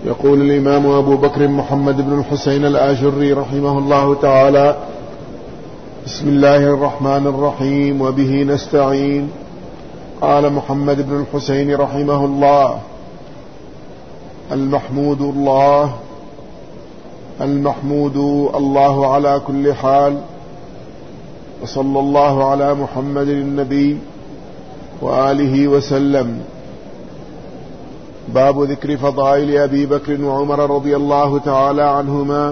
يقول الإمام أبو بكر محمد بن الحسين الآجري رحمه الله تعالى: بسم الله الرحمن الرحيم، وبه نستعين. قال محمد بن الحسين رحمه الله: المحمود الله على كل حال، وصلى الله على محمد النبي وآله وسلم. باب ذكر فضائل أبي بكر وعمر رضي الله تعالى عنهما.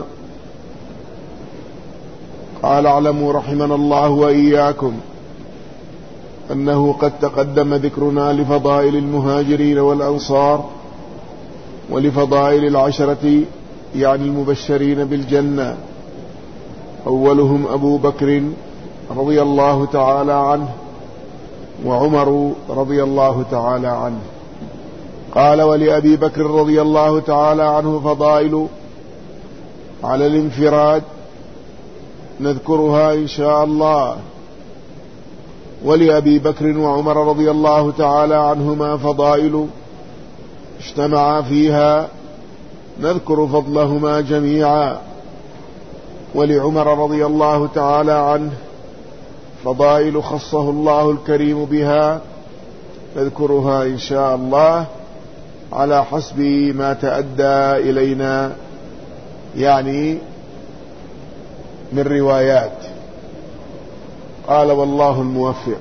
قال: اعلموا رحمنا الله وإياكم أنه قد تقدم ذكرنا لفضائل المهاجرين والأنصار ولفضائل العشرة، يعني المبشرين بالجنة، أولهم أبو بكر رضي الله تعالى عنه وعمر رضي الله تعالى عنه. قال: ولأبي بكر رضي الله تعالى عنه فضائل على الانفراد نذكرها إن شاء الله، ولأبي بكر وعمر رضي الله تعالى عنهما فضائل اجتمعا فيها نذكر فضلهما جميعا، ولعمر رضي الله تعالى عنه فضائل خصه الله الكريم بها نذكرها إن شاء الله على حسب ما تأدى إلينا، يعني من روايات. قال: والله الموفق.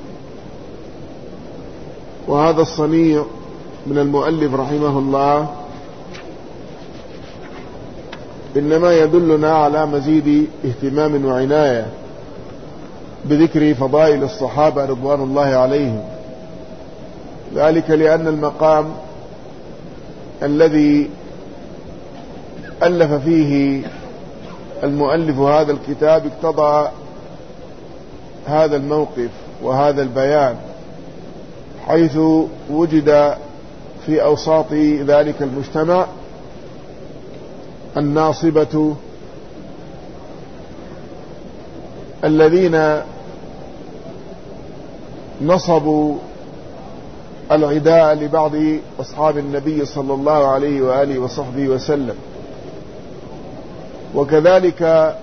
وهذا الصنيع من المؤلف رحمه الله إنما يدلنا على مزيد اهتمام وعناية بذكر فضائل الصحابة رضوان الله عليهم، ذلك لأن المقام الذي ألف فيه المؤلف هذا الكتاب اقتضى هذا الموقف وهذا البيان، حيث وجد في أوساط ذلك المجتمع الناصبة الذين نصبوا العداء لبعض أصحاب النبي صلى الله عليه وآله وصحبه وسلم، وكذلك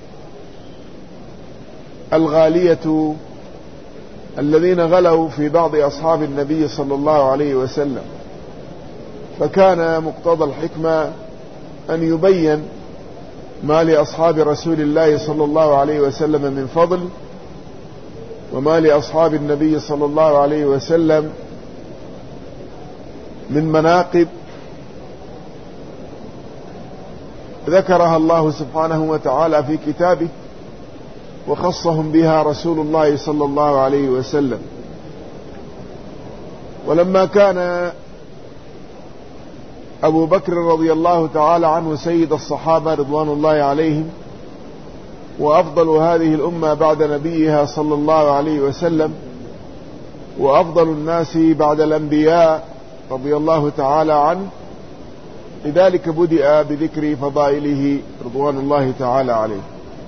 الغالية الذين غلوا في بعض أصحاب النبي صلى الله عليه وسلم. فكان مقتضى الحكمة أن يبين ما لأصحاب رسول الله صلى الله عليه وسلم من فضل، وما لأصحاب النبي صلى الله عليه وسلم من مناقب ذكرها الله سبحانه وتعالى في كتابه، وخصهم بها رسول الله صلى الله عليه وسلم. ولما كان أبو بكر رضي الله تعالى عنه سيد الصحابة رضوان الله عليهم، وأفضل هذه الأمة بعد نبيها صلى الله عليه وسلم، وأفضل الناس بعد الأنبياء رضي الله تعالى عنه، لذلك بدأ بذكر فضائله رضوان الله تعالى عليه.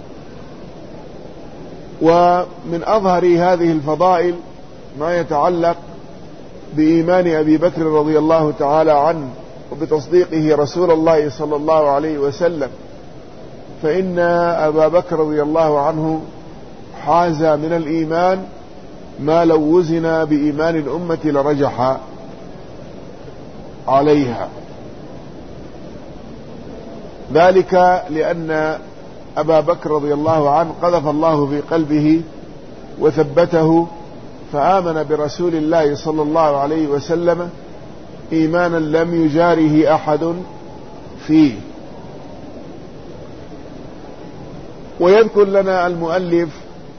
ومن أظهر هذه الفضائل ما يتعلق بإيمان أبي بكر رضي الله تعالى عنه وبتصديقه رسول الله صلى الله عليه وسلم، فإن أبا بكر رضي الله عنه حاز من الإيمان ما لو وزن بإيمان الأمة لرجح عليها، ذلك لأن أبا بكر رضي الله عنه قذف الله في قلبه وثبته، فآمن برسول الله صلى الله عليه وسلم إيمانا لم يجاره أحد فيه. ويذكر لنا المؤلف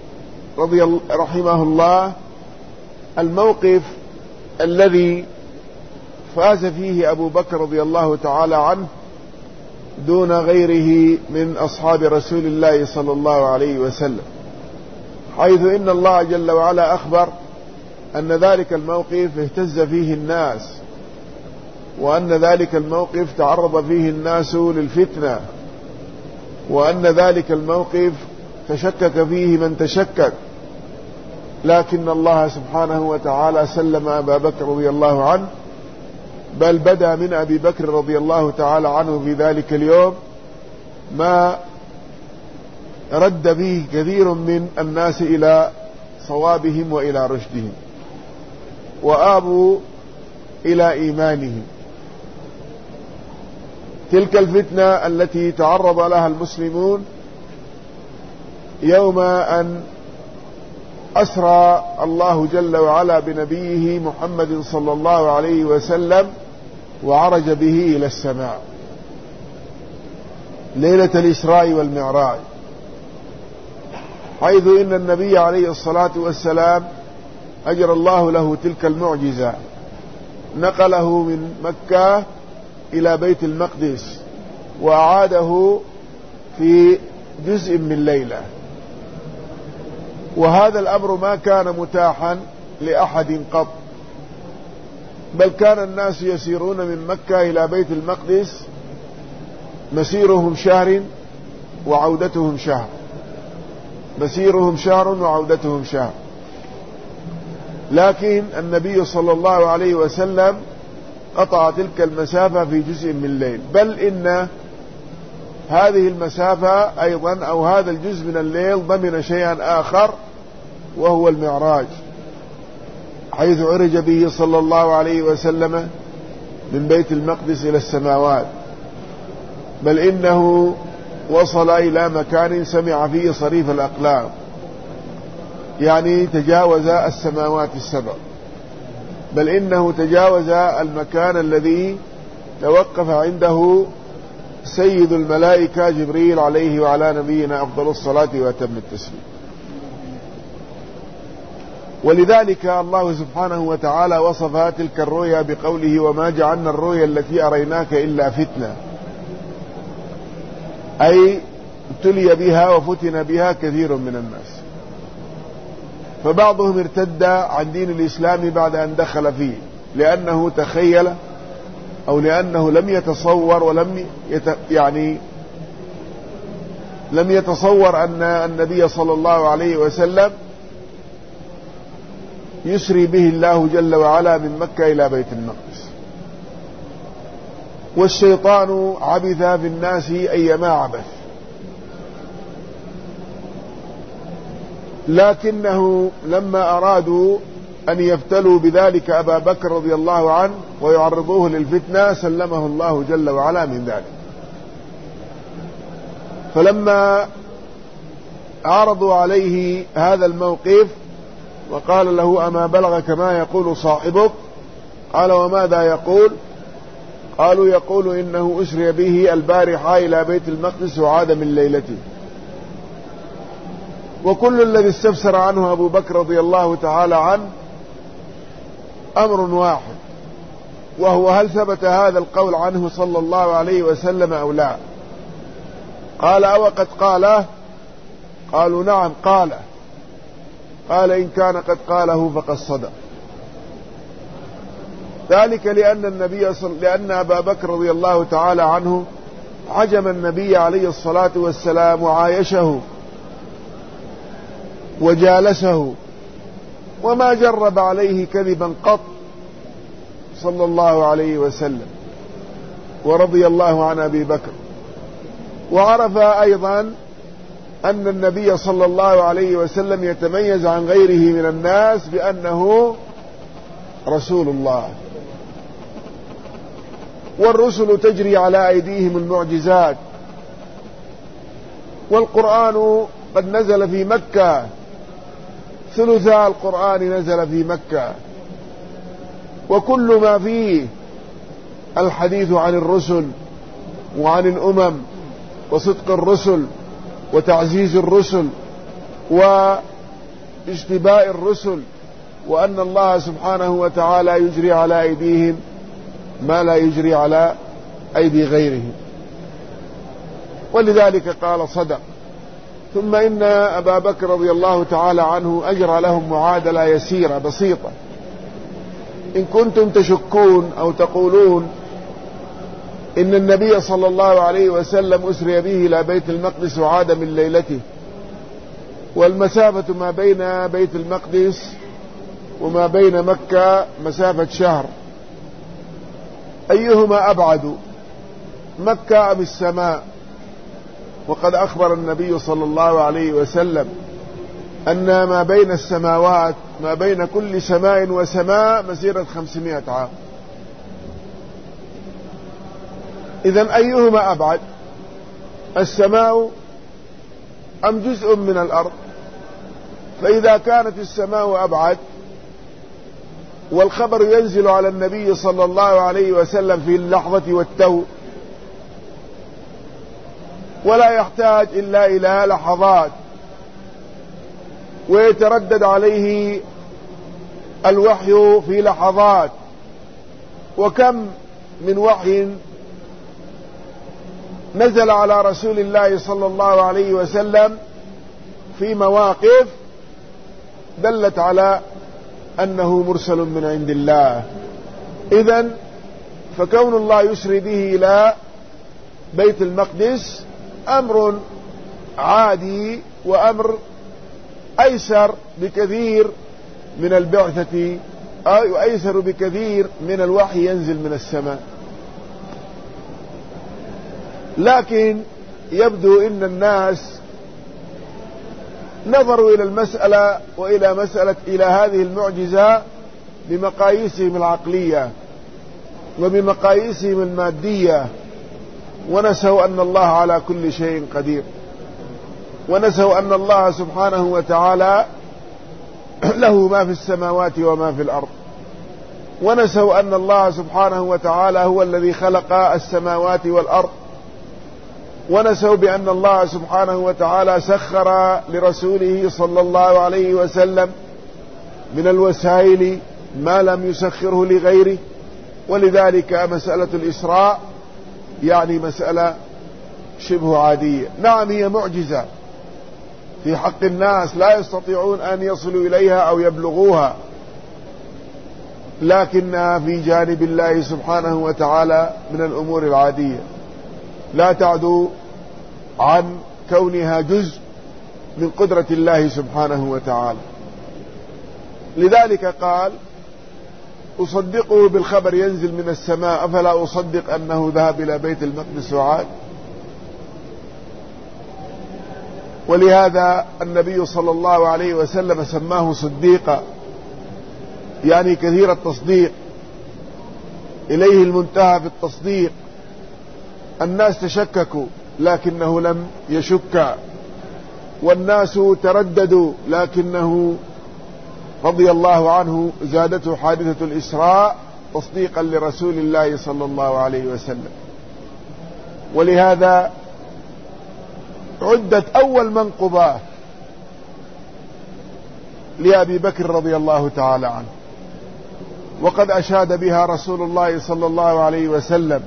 رحمه الله الموقف الذي فاز فيه أبو بكر رضي الله تعالى عنه دون غيره من أصحاب رسول الله صلى الله عليه وسلم، حيث إن الله جل وعلا أخبر أن ذلك الموقف اهتز فيه الناس، وأن ذلك الموقف تعرض فيه الناس للفتنة، وأن ذلك الموقف تشكك فيه من تشكك، لكن الله سبحانه وتعالى سلم أبا بكر رضي الله عنه بل بدا من أبي بكر رضي الله تعالى عنه في ذلك اليوم ما رد به كثير من الناس إلى صوابهم وإلى رشدهم وآبوا إلى إيمانهم. تلك الفتنة التي تعرض لها المسلمون يوم أن أسرى الله جل وعلا بنبيه محمد صلى الله عليه وسلم وعرج به إلى السماء ليلة الإسراء والمعراج، حيث إن النبي عليه الصلاة والسلام أجرى الله له تلك المعجزة، نقله من مكة إلى بيت المقدس وأعاده في جزء من ليلة. وهذا الأمر ما كان متاحا لأحد قط، بل كان الناس يسيرون من مكة إلى بيت المقدس مسيرهم شهر وعودتهم شهر، مسيرهم شهر وعودتهم شهر. لكن النبي صلى الله عليه وسلم قطع تلك المسافة في جزء من الليل، بل إن هذه المسافة أيضا أو هذا الجزء من الليل ضمن شيئا آخر وهو المعراج، حيث عرج به صلى الله عليه وسلم من بيت المقدس إلى السماوات، بل إنه وصل إلى مكان سمع فيه صريف الأقلام، يعني تجاوز السماوات السبع، بل إنه تجاوز المكان الذي توقف عنده سيد الملائكة جبريل عليه وعلى نبينا أفضل الصلاة وأتم التسليم. ولذلك الله سبحانه وتعالى وصف تلك الرؤيا بقوله: وما جعلنا الرؤيا التي أريناك إلا فتنة، أي ابتلي بها وفتن بها كثير من الناس، فبعضهم ارتد عن دين الإسلام بعد أن دخل فيه لأنه تخيل أو لأنه لم يتصور لم يتصور أن النبي صلى الله عليه وسلم يسري به الله جل وعلا من مكة إلى بيت المقدس. والشيطان عبث في الناس أيما عبث، لكنه لما أرادوا أن يفتلوا بذلك أبا بكر رضي الله عنه ويعرضوه للفتنة سلمه الله جل وعلا من ذلك. فلما عرضوا عليه هذا الموقف وقال له: أما بلغك ما يقول صاحبك؟ قال: وماذا يقول؟ قالوا: يقول إنه أسري به البارحة إلى بيت المقدس وعاد من ليلته. وكل الذي استفسر عنه أبو بكر رضي الله تعالى عنه أمر واحد، وهو: هل ثبت هذا القول عنه صلى الله عليه وسلم أو لا؟ قال: أو قد قاله؟ قالوا: نعم قاله. قال: إن كان قد قاله فقد صدق. ذلك لأن أبا بكر رضي الله تعالى عنه عجم النبي عليه الصلاة والسلام وعايشه وجالسه، وما جرب عليه كذبا قط صلى الله عليه وسلم، ورضي الله عن أبي بكر. وعرف أيضا أن النبي صلى الله عليه وسلم يتميز عن غيره من الناس بأنه رسول الله، والرسل تجري على أيديهم المعجزات، والقرآن قد نزل في مكة، ثلثا القرآن نزل في مكة، وكل ما فيه الحديث عن الرسل وعن الأمم وصدق الرسل وتعزيز الرسل واجتباء الرسل، وأن الله سبحانه وتعالى يجري على أيديهم ما لا يجري على أيدي غيرهم، ولذلك قال صدق. ثم إن أبا بكر رضي الله تعالى عنه أجرى لهم معادلة يسيرة بسيطة: إن كنتم تشكون أو تقولون إن النبي صلى الله عليه وسلم أسري به إلى بيت المقدس وعاد من ليلته، والمسافة ما بين بيت المقدس وما بين مكة مسافة شهر، أيهما أبعد، مكة أم السماء؟ وقد أخبر النبي صلى الله عليه وسلم أن ما بين السماوات، ما بين كل سماء وسماء مسيرة 500 عام. إذن أيهما أبعد، السماء أم جزء من الأرض؟ فإذا كانت السماء أبعد والخبر ينزل على النبي صلى الله عليه وسلم في اللحظة والتو، ولا يحتاج إلا إلى لحظات، ويتردد عليه الوحي في لحظات، وكم من وحي نزل على رسول الله صلى الله عليه وسلم في مواقف دلت على أنه مرسل من عند الله. إذن فكون الله يسري به إلى بيت المقدس أمر عادي، وأمر أيسر بكثير من البعثة، أو أيسر بكثير من الوحي ينزل من السماء. لكن يبدو أن الناس نظروا إلى المسألة إلى هذه المعجزة بمقاييسهم العقلية وبمقاييسهم المادية، ونسوا أن الله على كل شيء قدير، ونسوا أن الله سبحانه وتعالى له ما في السماوات وما في الأرض، ونسوا أن الله سبحانه وتعالى هو الذي خلق السماوات والأرض، ونسوا بأن الله سبحانه وتعالى سخر لرسوله صلى الله عليه وسلم من الوسائل ما لم يسخره لغيره. ولذلك مسألة الإسراء يعني مسألة شبه عادية. نعم هي معجزة في حق الناس لا يستطيعون أن يصلوا إليها أو يبلغوها، لكنها في جانب الله سبحانه وتعالى من الأمور العادية، لا تعدو عن كونها جزء من قدرة الله سبحانه وتعالى. لذلك قال أصدقه بالخبر ينزل من السماء، أفلا أصدق أنه ذهب إلى بيت المقدس وعاد. ولهذا النبي صلى الله عليه وسلم سماه صديقا، يعني كثير التصديق، إليه المنتهى في التصديق. الناس تشككوا لكنه لم يشك، والناس ترددوا لكنه رضي الله عنه زادته حادثة الإسراء تصديقا لرسول الله صلى الله عليه وسلم. ولهذا عدت أول منقبة لأبي بكر رضي الله تعالى عنه، وقد أشاد بها رسول الله صلى الله عليه وسلم،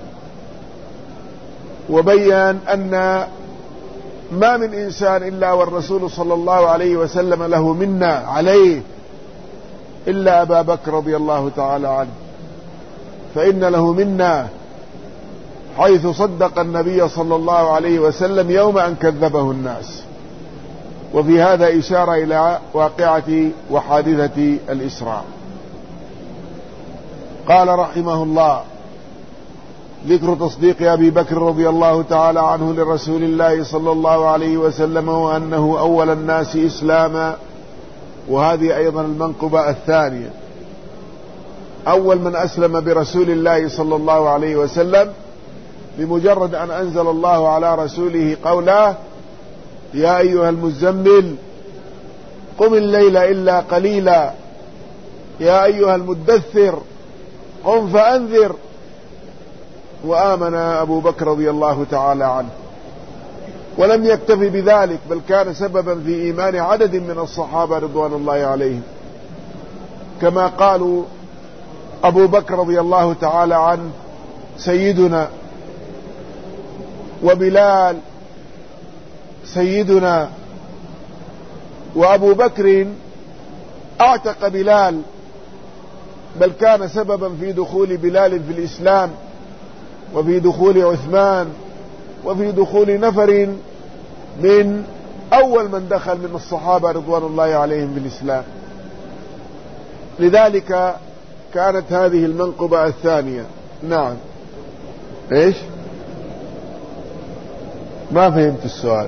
وبين أن ما من إنسان إلا والرسول صلى الله عليه وسلم له منا عليه إلا أبا بكر رضي الله تعالى عنه، فإن له منا حيث صدق النبي صلى الله عليه وسلم يوم أن كذبه الناس. وفي هذا إشارة إلى واقعة وحادثة الإسراء. قال رحمه الله: ذكر تصديق أبي بكر رضي الله تعالى عنه لرسول الله صلى الله عليه وسلم، وأنه أول الناس إسلاما. وهذه أيضا المنقبة الثانية، أول من أسلم برسول الله صلى الله عليه وسلم بمجرد أن أنزل الله على رسوله قوله: يا أيها المزمل قم الليل إلا قليلا، يا أيها المدثر قم فأنذر. وآمن أبو بكر رضي الله تعالى عنه، ولم يكتفي بذلك، بل كان سببا في إيمان عدد من الصحابة رضوان الله عليهم، كما قالوا أبو بكر رضي الله تعالى عنه سيدنا، وبلال سيدنا، وأبو بكر أعتق بلال، بل كان سببا في دخول بلال في الإسلام، وفي دخول عثمان، وفي دخول نفر من أول من دخل من الصحابة رضوان الله عليهم بالإسلام. لذلك كانت هذه المنقبة الثانية. نعم. ايش؟ ما فهمت السؤال.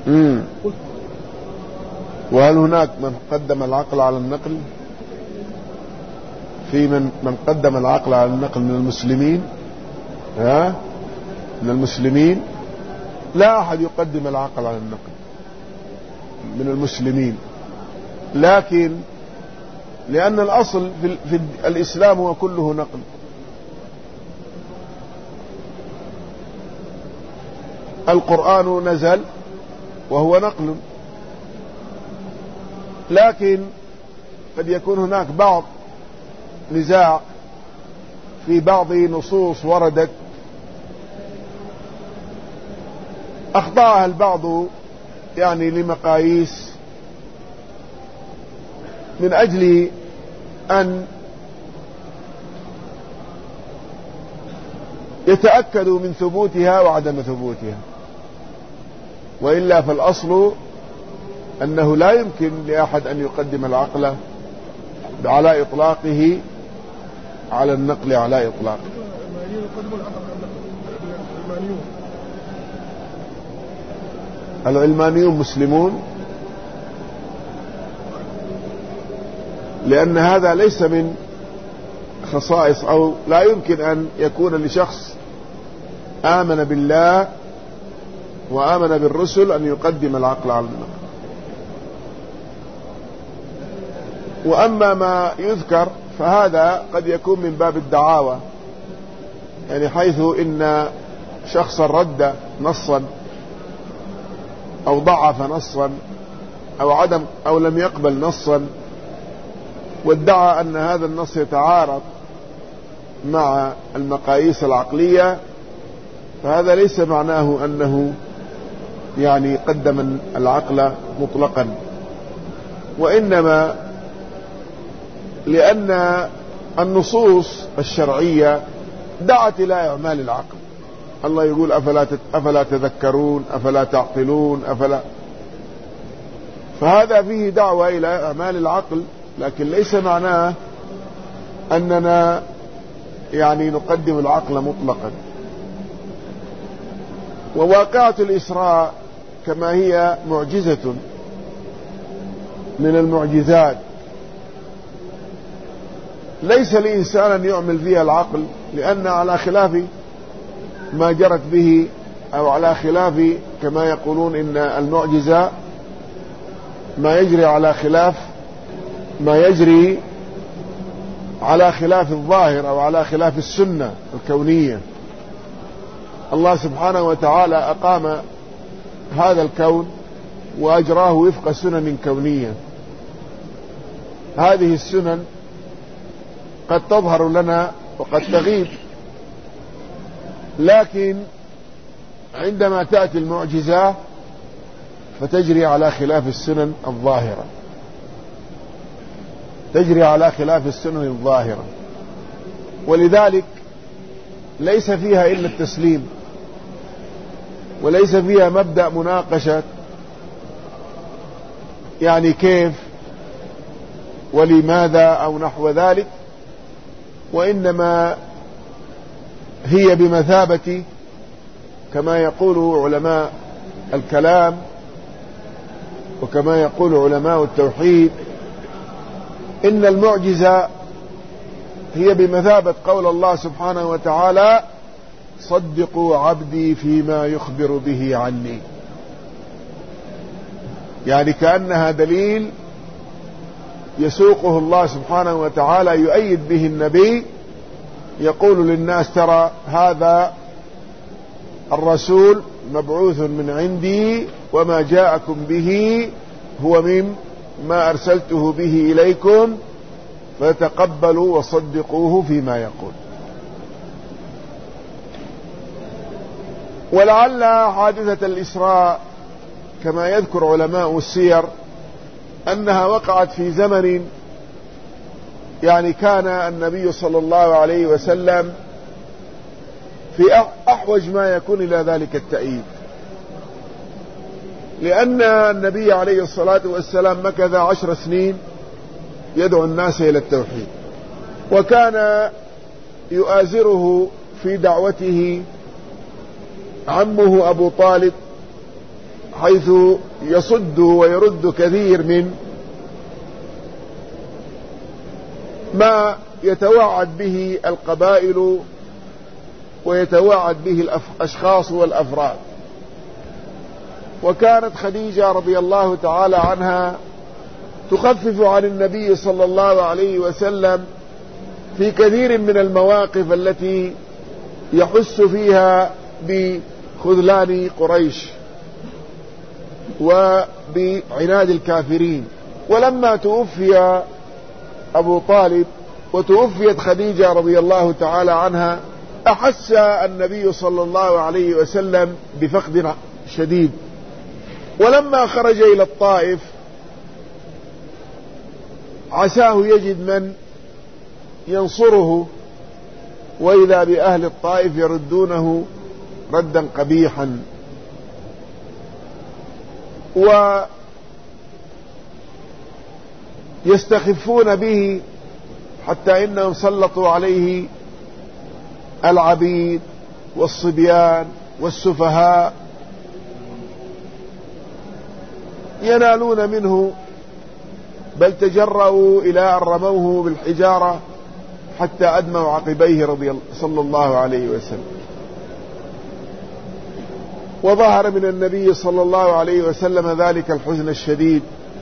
وهل هناك من قدم العقل على النقل؟ في من قدم العقل على النقل من المسلمين؟ من المسلمين لا أحد يقدم العقل على النقل من المسلمين، لكن لأن الأصل في الإسلام هو كله نقل. القرآن نزل وهو نقل، لكن قد يكون هناك بعض نزاع في بعض نصوص وردت أخطأها البعض يعني لمقاييس من أجل أن يتأكدوا من ثبوتها وعدم ثبوتها، وإلا فالأصل أنه لا يمكن لأحد أن يقدم العقل على إطلاقه على النقل على إطلاقه. العلمانيون مسلمون، لأن هذا ليس من خصائص، أو لا يمكن أن يكون لشخص آمن بالله وآمن بالرسل أن يقدم العقل على النقل. وأما ما يذكر فهذا قد يكون من باب الدعاوى، يعني حيث إن شخصا رد نصا أو ضعف نصا أو لم يقبل نصا وادعى أن هذا النص يتعارض مع المقاييس العقلية، فهذا ليس معناه أنه يعني قدم العقل مطلقا، وإنما لأن النصوص الشرعية دعت إلى إعمال العقل. الله يقول أفلا تذكرون أفلا تعقلون فهذا فيه دعوة إلى إعمال العقل، لكن ليس معناه أننا يعني نقدم العقل مطلقا. وواقعة الإسراء كما هي معجزة من المعجزات ليس لإنسان أن يعمل فيها العقل، لأن على خلاف ما جرت به، أو على خلاف كما يقولون إن المعجزة ما يجري على خلاف الظاهر أو على خلاف السنة الكونية. الله سبحانه وتعالى أقام هذا الكون وأجراه وفق سنن كونية. هذه السنن قد تظهر لنا وقد تغيب، لكن عندما تأتي المعجزة فتجري على خلاف السنن الظاهرة، ولذلك ليس فيها إلا التسليم، وليس فيها مبدأ مناقشة يعني كيف ولماذا أو نحو ذلك، وإنما هي بمثابة كما يقول علماء الكلام وكما يقول علماء التوحيد إن المعجزة هي بمثابة قول الله سبحانه وتعالى صدقوا عبدي فيما يخبر به عني، يعني كأنها دليل يسوقه الله سبحانه وتعالى يؤيد به النبي، يقول للناس ترى هذا الرسول مبعوث من عندي وما جاءكم به هو مما أرسلته به إليكم فتقبلوا وصدقوه فيما يقول. ولعل حادثة الإسراء كما يذكر علماء السير أنها وقعت في زمن يعني كان النبي صلى الله عليه وسلم في أحوج ما يكون إلى ذلك التأييد، لأن النبي عليه الصلاة والسلام مكث 10 سنين يدعو الناس إلى التوحيد، وكان يؤازره في دعوته عمه أبو طالب، حيث يصد ويرد كثير من ما يتوعد به القبائل ويتوعد به الأشخاص والأفراد. وكانت خديجة رضي الله تعالى عنها تخفف عن النبي صلى الله عليه وسلم في كثير من المواقف التي يحس فيها بخذلان قريش وبعناد الكافرين. ولما توفي أبو طالب وتوفيت خديجة رضي الله تعالى عنها، أحس النبي صلى الله عليه وسلم بفقد شديد. ولما خرج إلى الطائف عساه يجد من ينصره، وإذا بأهل الطائف يردونه ردا قبيحا ويستخفون به، حتى إنهم سلطوا عليه العبيد والصبيان والسفهاء ينالون منه، بل تجرؤوا إلى أن رموه بالحجارة حتى أدموا عقبيه صلى الله عليه وسلم. وظهر من النبي صلى الله عليه وسلم ذلك الحزن الشديد،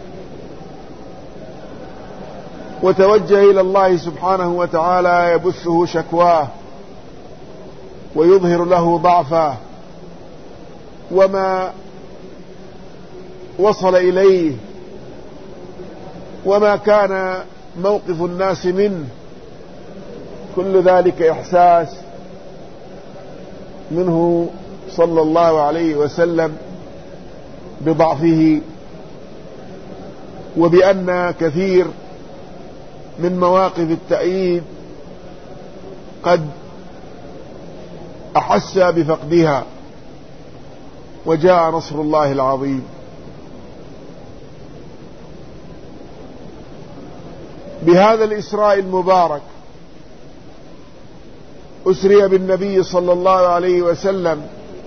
وتوجه إلى الله سبحانه وتعالى يبثه شكواه ويظهر له ضعفه وما وصل إليه وما كان موقف الناس منه. كل ذلك إحساس منه صلى الله عليه وسلم بضعفه، وبأن كثير من مواقف التأييد قد أحس بفقدها، وجاء نصر الله العظيم. بهذا الإسراء المبارك أسري بالنبي صلى الله عليه وسلم،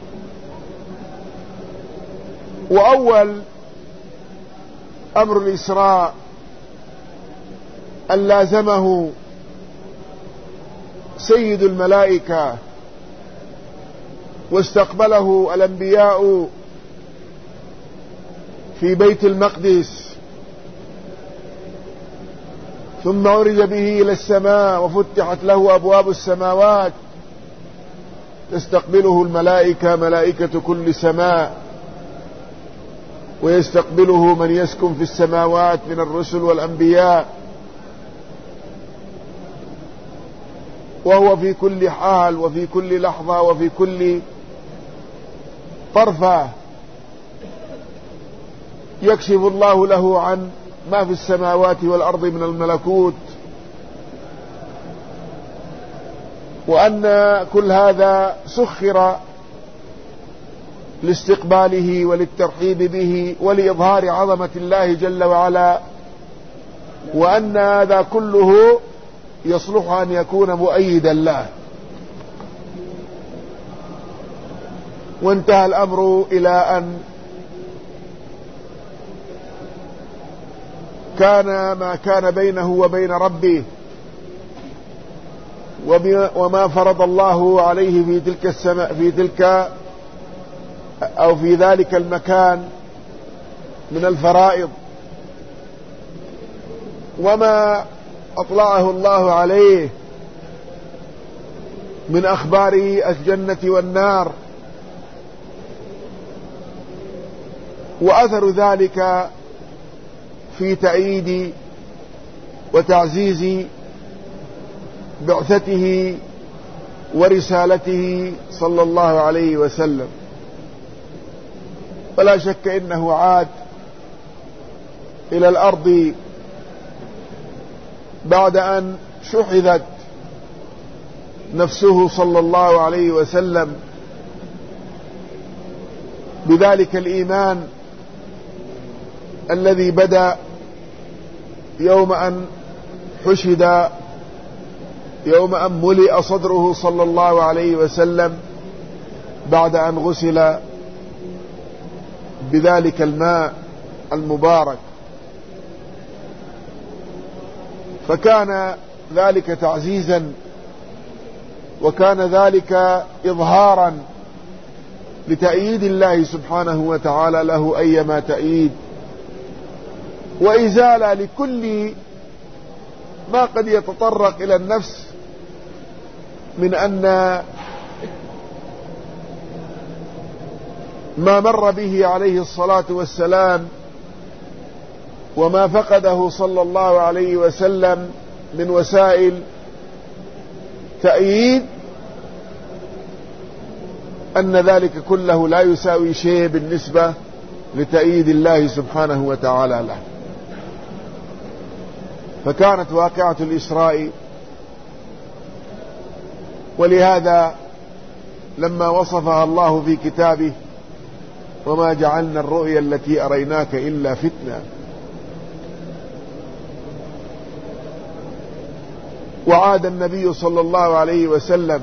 وأول أمر الإسراء أن لازمه سيد الملائكة واستقبله الأنبياء في بيت المقدس، ثم عرج به إلى السماء وفتحت له أبواب السماوات تستقبله الملائكة، ملائكة كل سماء، ويستقبله من يسكن في السماوات من الرسل والأنبياء، وهو في كل حال وفي كل لحظة وفي كل طرفة يكشف الله له عن ما في السماوات والأرض من الملكوت، وأن كل هذا سخر لاستقباله وللترحيب به ولإظهار عظمة الله جل وعلا، وأن هذا كله يصلح أن يكون مؤيدا له. وانتهى الأمر إلى أن كان ما كان بينه وبين ربه وما فرض الله عليه في تلك السماء في تلك أو في ذلك المكان من الفرائض، وما أطلعه الله عليه من أخبار الجنة والنار، وأثر ذلك في تأييد وتعزيز بعثته ورسالته صلى الله عليه وسلم. فلا شك إنه عاد إلى الأرض بعد أن شحذت نفسه صلى الله عليه وسلم بذلك الإيمان الذي بدأ يوم أن حشد، يوم أن ملئ صدره صلى الله عليه وسلم بعد أن غسل بذلك الماء المبارك، فكان ذلك تعزيزا، وكان ذلك إظهارا لتأييد الله سبحانه وتعالى له أيما تأييد، وإزالة لكل ما قد يتطرق إلى النفس من أن ما مر به عليه الصلاة والسلام وما فقده صلى الله عليه وسلم من وسائل تأييد، أن ذلك كله لا يساوي شيء بالنسبة لتأييد الله سبحانه وتعالى له. فكانت واقعة الإسراء، ولهذا لما وصفها الله في كتابه: وما جعلنا الرؤيا التي أريناك إلا فتنة، وعاد النبي صلى الله عليه وسلم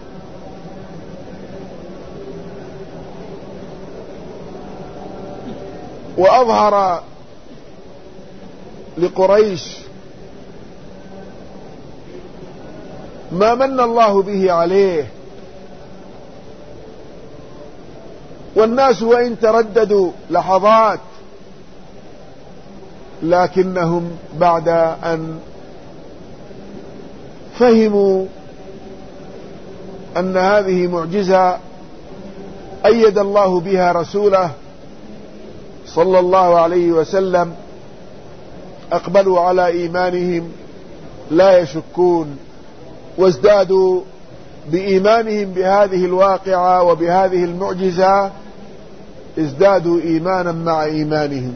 وأظهر لقريش ما من الله به عليه، والناس وإن ترددوا لحظات لكنهم بعد أن فهموا أن هذه معجزة أيد الله بها رسوله صلى الله عليه وسلم أقبلوا على إيمانهم لا يشكون، وازدادوا بإيمانهم بهذه الواقعة وبهذه المعجزة، ازدادوا إيمانا مع إيمانهم.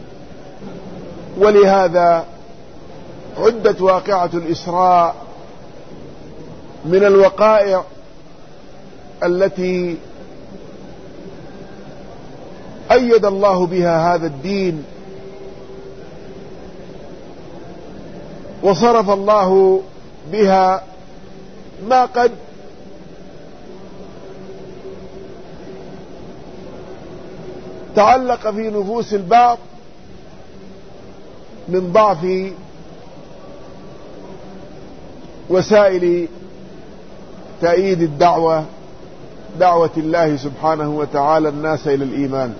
ولهذا عدت واقعة الإسراء من الوقائع التي أيد الله بها هذا الدين، وصرف الله بها ما قد تعلق في نفوس البعض من ضعف وسائل تأييد الدعوة، دعوة الله سبحانه وتعالى الناس إلى الإيمان.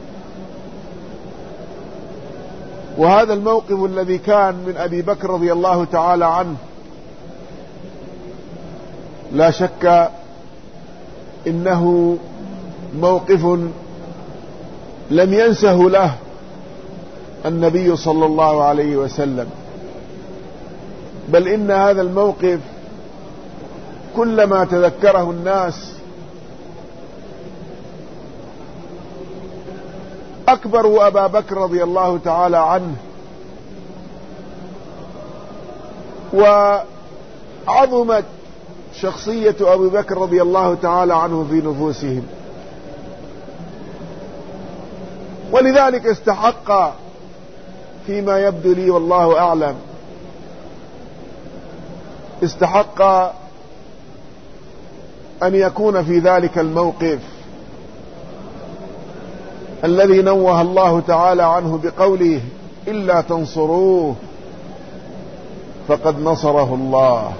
وهذا الموقف الذي كان من أبي بكر رضي الله تعالى عنه لا شك إنه موقف لم ينسه له النبي صلى الله عليه وسلم، بل إن هذا الموقف كلما تذكره الناس أكبروا أبا بكر رضي الله تعالى عنه، وعظمت شخصية أبي بكر رضي الله تعالى عنه في نفوسهم، ولذلك استحق فيما يبدو لي والله أعلم، استحق أن يكون في ذلك الموقف الذي نوه الله تعالى عنه بقوله: إلا تنصروه فقد نصره الله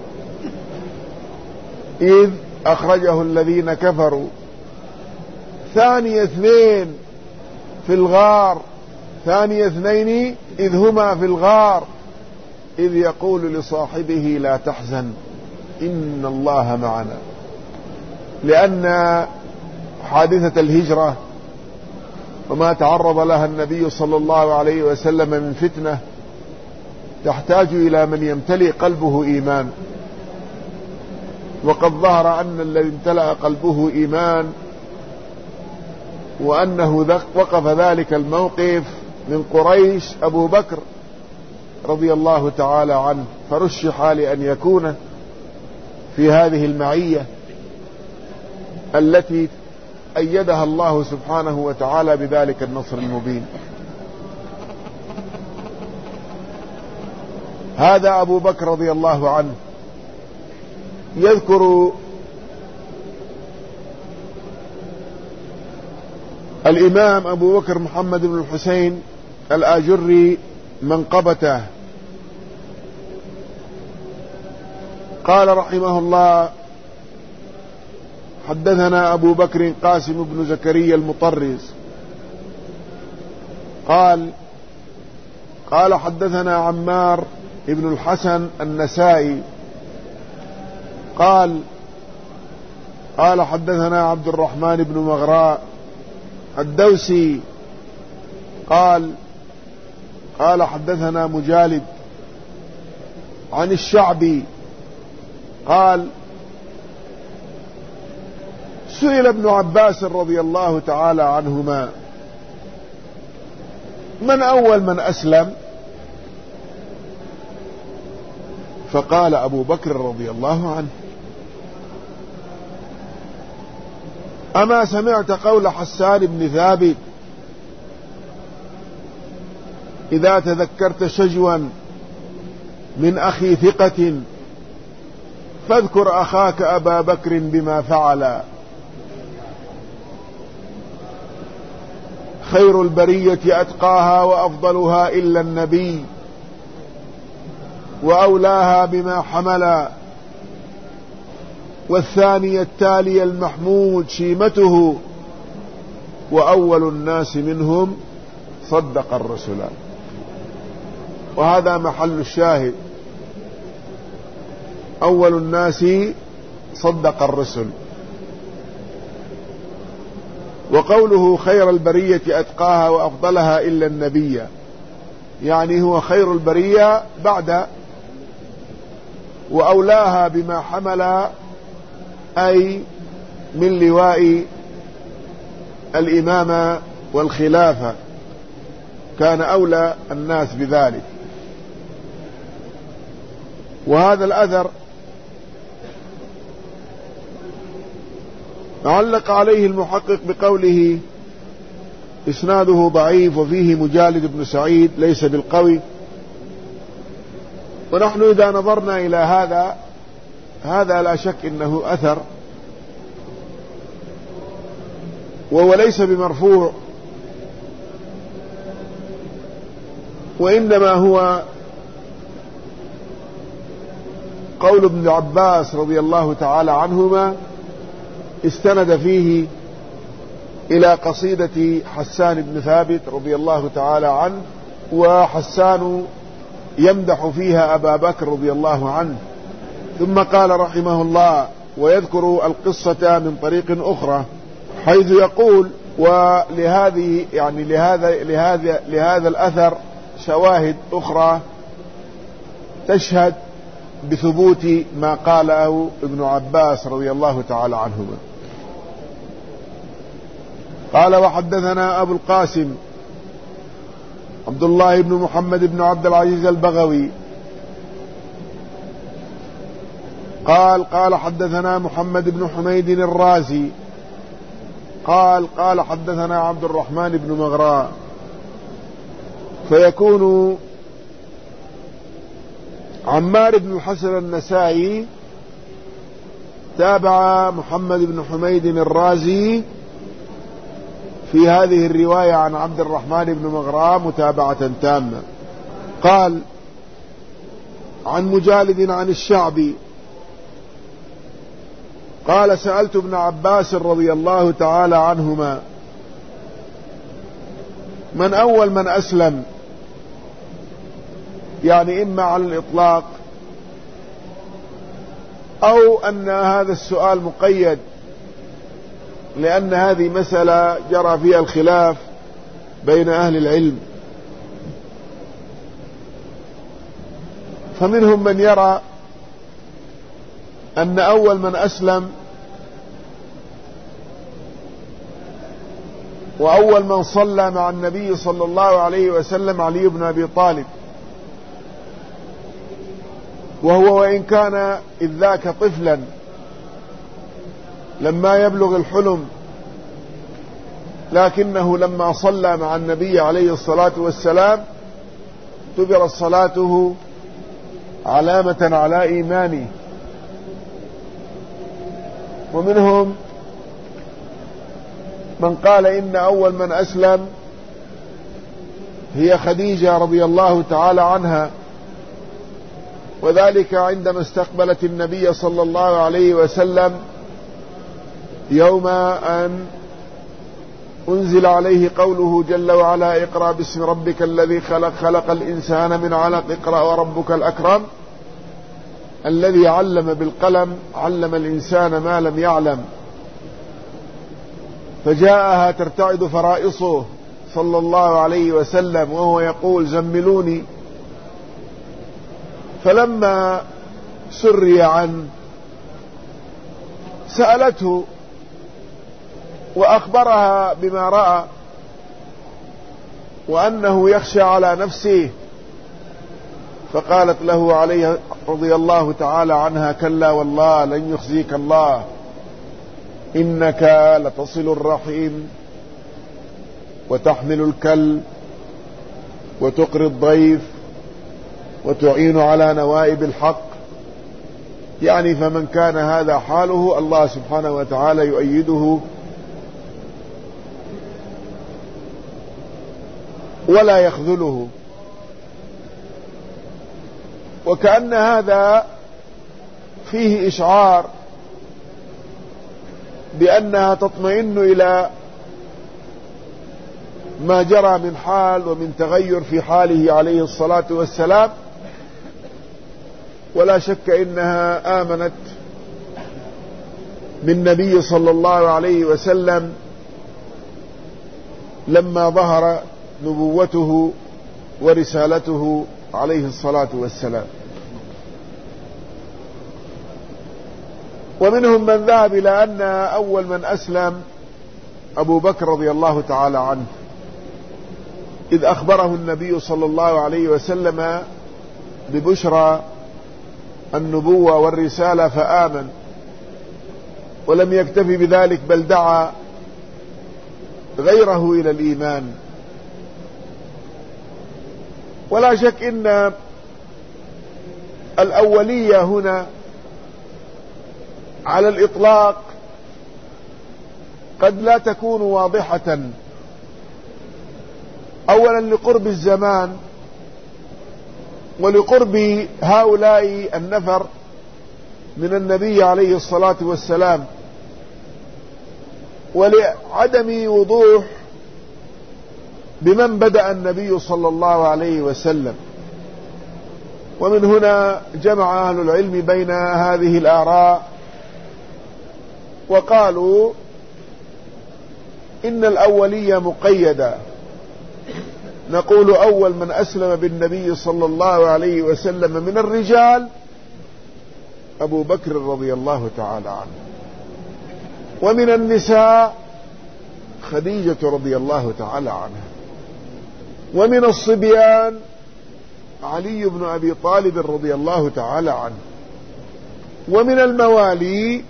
إذ أخرجه الذين كفروا ثاني اثنين في الغار، ثاني اثنين إذ هما في الغار إذ يقول لصاحبه لا تحزن إن الله معنا. لأن حادثة الهجرة وما تعرض لها النبي صلى الله عليه وسلم من فتنة تحتاج إلى من يمتلئ قلبه إيمان، وقد ظهر أن الذي امتلأ قلبه إيمان وأنه وقف ذلك الموقف من قريش أبو بكر رضي الله تعالى عنه، فرشح لأن يكون في هذه المعية التي أيدها الله سبحانه وتعالى بذلك النصر المبين. هذا أبو بكر رضي الله عنه يذكر الإمام أبو بكر محمد بن الحسين الآجري منقبته. قال رحمه الله: حدثنا أبو بكر قاسم بن زكريا المطرز قال حدثنا عمار ابن الحسن النسائي قال حدثنا عبد الرحمن بن مغراء الدوسي قال حدثنا مجالد عن الشعبي قال: سئل ابن عباس رضي الله تعالى عنهما: من أول من أسلم؟ فقال أبو بكر رضي الله عنه: أما سمعت قول حسان بن ثابت: إذا تذكرت شجوا من أخي ثقة فاذكر أخاك أبا بكر بما فعل، خير البرية أتقاها وأفضلها إلا النبي وأولاها بما حمل، والثاني التالي المحمود شيمته، وأول الناس منهم صدق الرسول. وهذا محل الشاهد، أول الناس صدق الرسل. وقوله خير البرية أتقاها وأفضلها إلا النبي، يعني هو خير البرية بعد وأولاها بما حمل، أي من لواء الإمامة والخلافة، كان أولى الناس بذلك. وهذا الأثر علق عليه المحقق بقوله: إسناده ضعيف وفيه مجالد بن سعيد ليس بالقوي. ونحن إذا نظرنا إلى هذا لا شك إنه أثر، وهو ليس بمرفوع، وإنما هو قول ابن عباس رضي الله تعالى عنهما، استند فيه إلى قصيدة حسان بن ثابت رضي الله تعالى عنه، وحسان يمدح فيها أبا بكر رضي الله عنه. ثم قال رحمه الله: ويذكر القصة من طريق أخرى، حيث يقول: ولهذه يعني لهذا الأثر شواهد أخرى تشهد بثبوت ما قاله ابن عباس رضي الله تعالى عنهما. قال: وحدثنا أبو القاسم عبد الله بن محمد بن عبد العزيز البغوي قال حدثنا محمد بن حميد الرازي قال حدثنا عبد الرحمن بن مغراء. فيكون عمار بن الحسن النسائي تابع محمد بن حميد الرازي في هذه الرواية عن عبد الرحمن بن مغراء متابعة تامة. قال: عن مجالد عن الشعبي قال: سألت ابن عباس رضي الله تعالى عنهما: من أول من أسلم؟ يعني إما على الإطلاق، أو أن هذا السؤال مقيد، لأن هذه مسألة جرى فيها الخلاف بين أهل العلم، فمنهم من يرى أن أول من أسلم وأول من صلى مع النبي صلى الله عليه وسلم علي بن أبي طالب، وهو وإن كان إذ ذاك طفلا لما يبلغ الحلم، لكنه لما صلى مع النبي عليه الصلاة والسلام اعتبرت صلاته علامة على إيمانه. ومنهم من قال إن أول من أسلم هي خديجة رضي الله تعالى عنها، وذلك عندما استقبلت النبي صلى الله عليه وسلم يوم أن أنزل عليه قوله جل وعلا: اقرأ باسم ربك الذي خلق، خلق الإنسان من علق، اقرأ وربك الأكرم الذي علم بالقلم، علم الإنسان ما لم يعلم. فجاءها ترتعد فرائصه صلى الله عليه وسلم وهو يقول: زملوني. فلما سري عنه سألته وأخبرها بما رأى وأنه يخشى على نفسه، فقالت له عليه رضي الله تعالى عنها: كلا والله لن يخزيك الله، إنك لتصل الرحيم وتحمل الكل وتقري الضيف وتعين على نوائب الحق. يعني فمن كان هذا حاله الله سبحانه وتعالى يؤيده ولا يخذله. وكأن هذا فيه إشعار بأنها تطمئن إلى ما جرى من حال ومن تغير في حاله عليه الصلاة والسلام، ولا شك إنها آمنت بالنبي صلى الله عليه وسلم لما ظهر نبوته ورسالته عليه الصلاة والسلام. ومنهم من ذهب إلى أن أول من أسلم أبو بكر رضي الله تعالى عنه، إذ أخبره النبي صلى الله عليه وسلم ببشرى النبوة والرسالة فآمن، ولم يكتفي بذلك بل دعا غيره إلى الإيمان. ولا شك إن الأولية هنا على الإطلاق قد لا تكون واضحة، أولا لقرب الزمان ولقرب هؤلاء النفر من النبي عليه الصلاة والسلام، ولعدم وضوح بمن بدأ النبي صلى الله عليه وسلم. ومن هنا جمع أهل العلم بين هذه الآراء وقالوا إن الأولية مقيدة، نقول أول من أسلم بالنبي صلى الله عليه وسلم من الرجال أبو بكر رضي الله تعالى عنه، ومن النساء خديجة رضي الله تعالى عنها، ومن الصبيان علي بن أبي طالب رضي الله تعالى عنه، ومن الموالي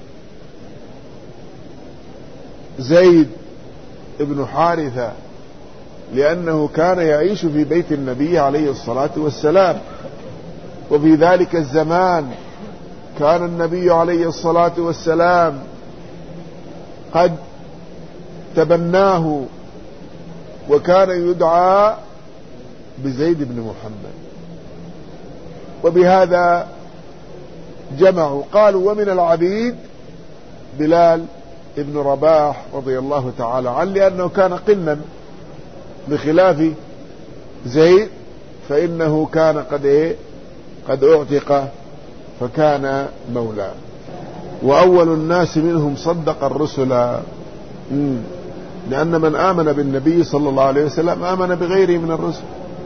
زيد بن حارثة لأنه كان يعيش في بيت النبي عليه الصلاة والسلام، وفي ذلك الزمان كان النبي عليه الصلاة والسلام قد تبناه وكان يدعى بزيد بن محمد. وبهذا جمعوا قالوا ومن العبيد بلال ابن رباح رضي الله تعالى عنه، لأنه كان قنا بخلاف زيد فإنه كان قد اعتق فكان مولى. وأول الناس منهم صدق الرسل، لأن من آمن بالنبي صلى الله عليه وسلم آمن بغيره من الرسل.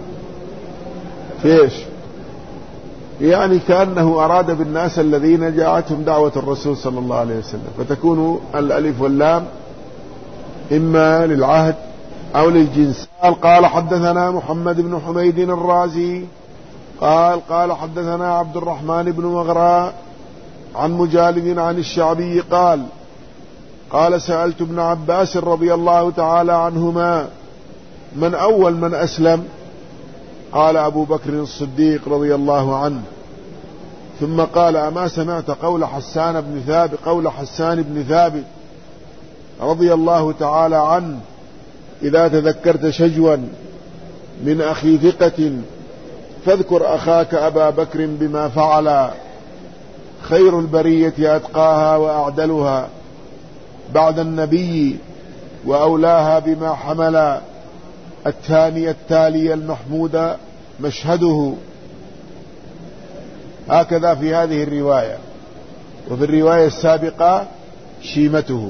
فيش يعني كأنه أراد بالناس الذين جاءتهم دعوة الرسول صلى الله عليه وسلم، فتكون الألف واللام إما للعهد أو للجنس. قال حدثنا محمد بن حميد الرازي قال حدثنا عبد الرحمن بن مغراء عن مجالد عن الشعبي قال سألت ابن عباس رضي الله تعالى عنهما من أول من أسلم؟ قال أبو بكر الصديق رضي الله عنه. ثم قال أما سمعت قول حسان بن ثابت رضي الله تعالى عنه: إذا تذكرت شجوا من أخي ثقة فاذكر أخاك أبا بكر بما فعل، خير البرية أتقاها وأعدلها بعد النبي وأولاها بما حمل، الثاني التالي المحمود مشهده. هكذا في هذه الرواية، وفي الرواية السابقة شيمته.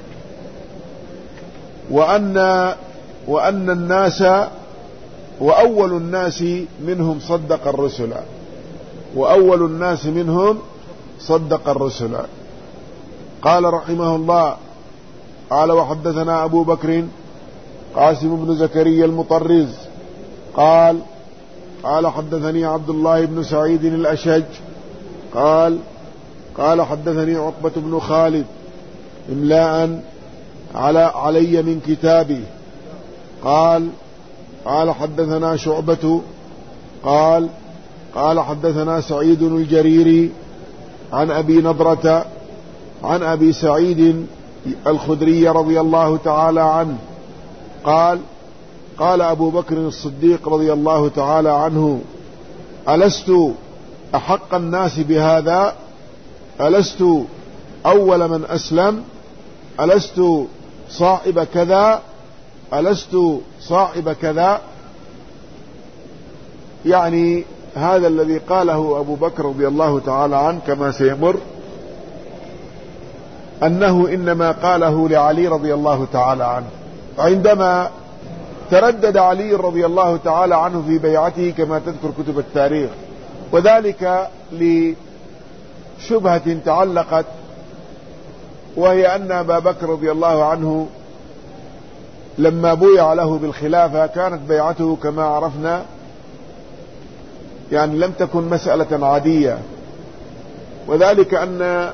وأن الناس وأول الناس منهم صدق الرسل، وأول الناس منهم صدق الرسل. قال رحمه الله: قال وحدثنا أبو بكر قاسم بن زكريا المطرز قال حدثني عبد الله بن سعيد الأشج قال حدثني عقبة بن خالد إملاء علي من كتابي قال حدثنا شعبة قال حدثنا سعيد الجريري عن أبي نضرة عن أبي سعيد الخدري رضي الله تعالى عنه قال أبو بكر الصديق رضي الله تعالى عنه: ألست أحق الناس بهذا؟ ألست أول من أسلم؟ ألست صاحب كذا؟ ألست صاحب كذا؟ يعني هذا الذي قاله أبو بكر رضي الله تعالى عنه كما سيمر أنه إنما قاله لعلي رضي الله تعالى عنه عندما تردد علي رضي الله تعالى عنه في بيعته كما تذكر كتب التاريخ، وذلك لشبهة تعلقت، وهي أن أبا بكر رضي الله عنه لما بويع له بالخلافة كانت بيعته كما عرفنا يعني لم تكن مسألة عادية، وذلك أن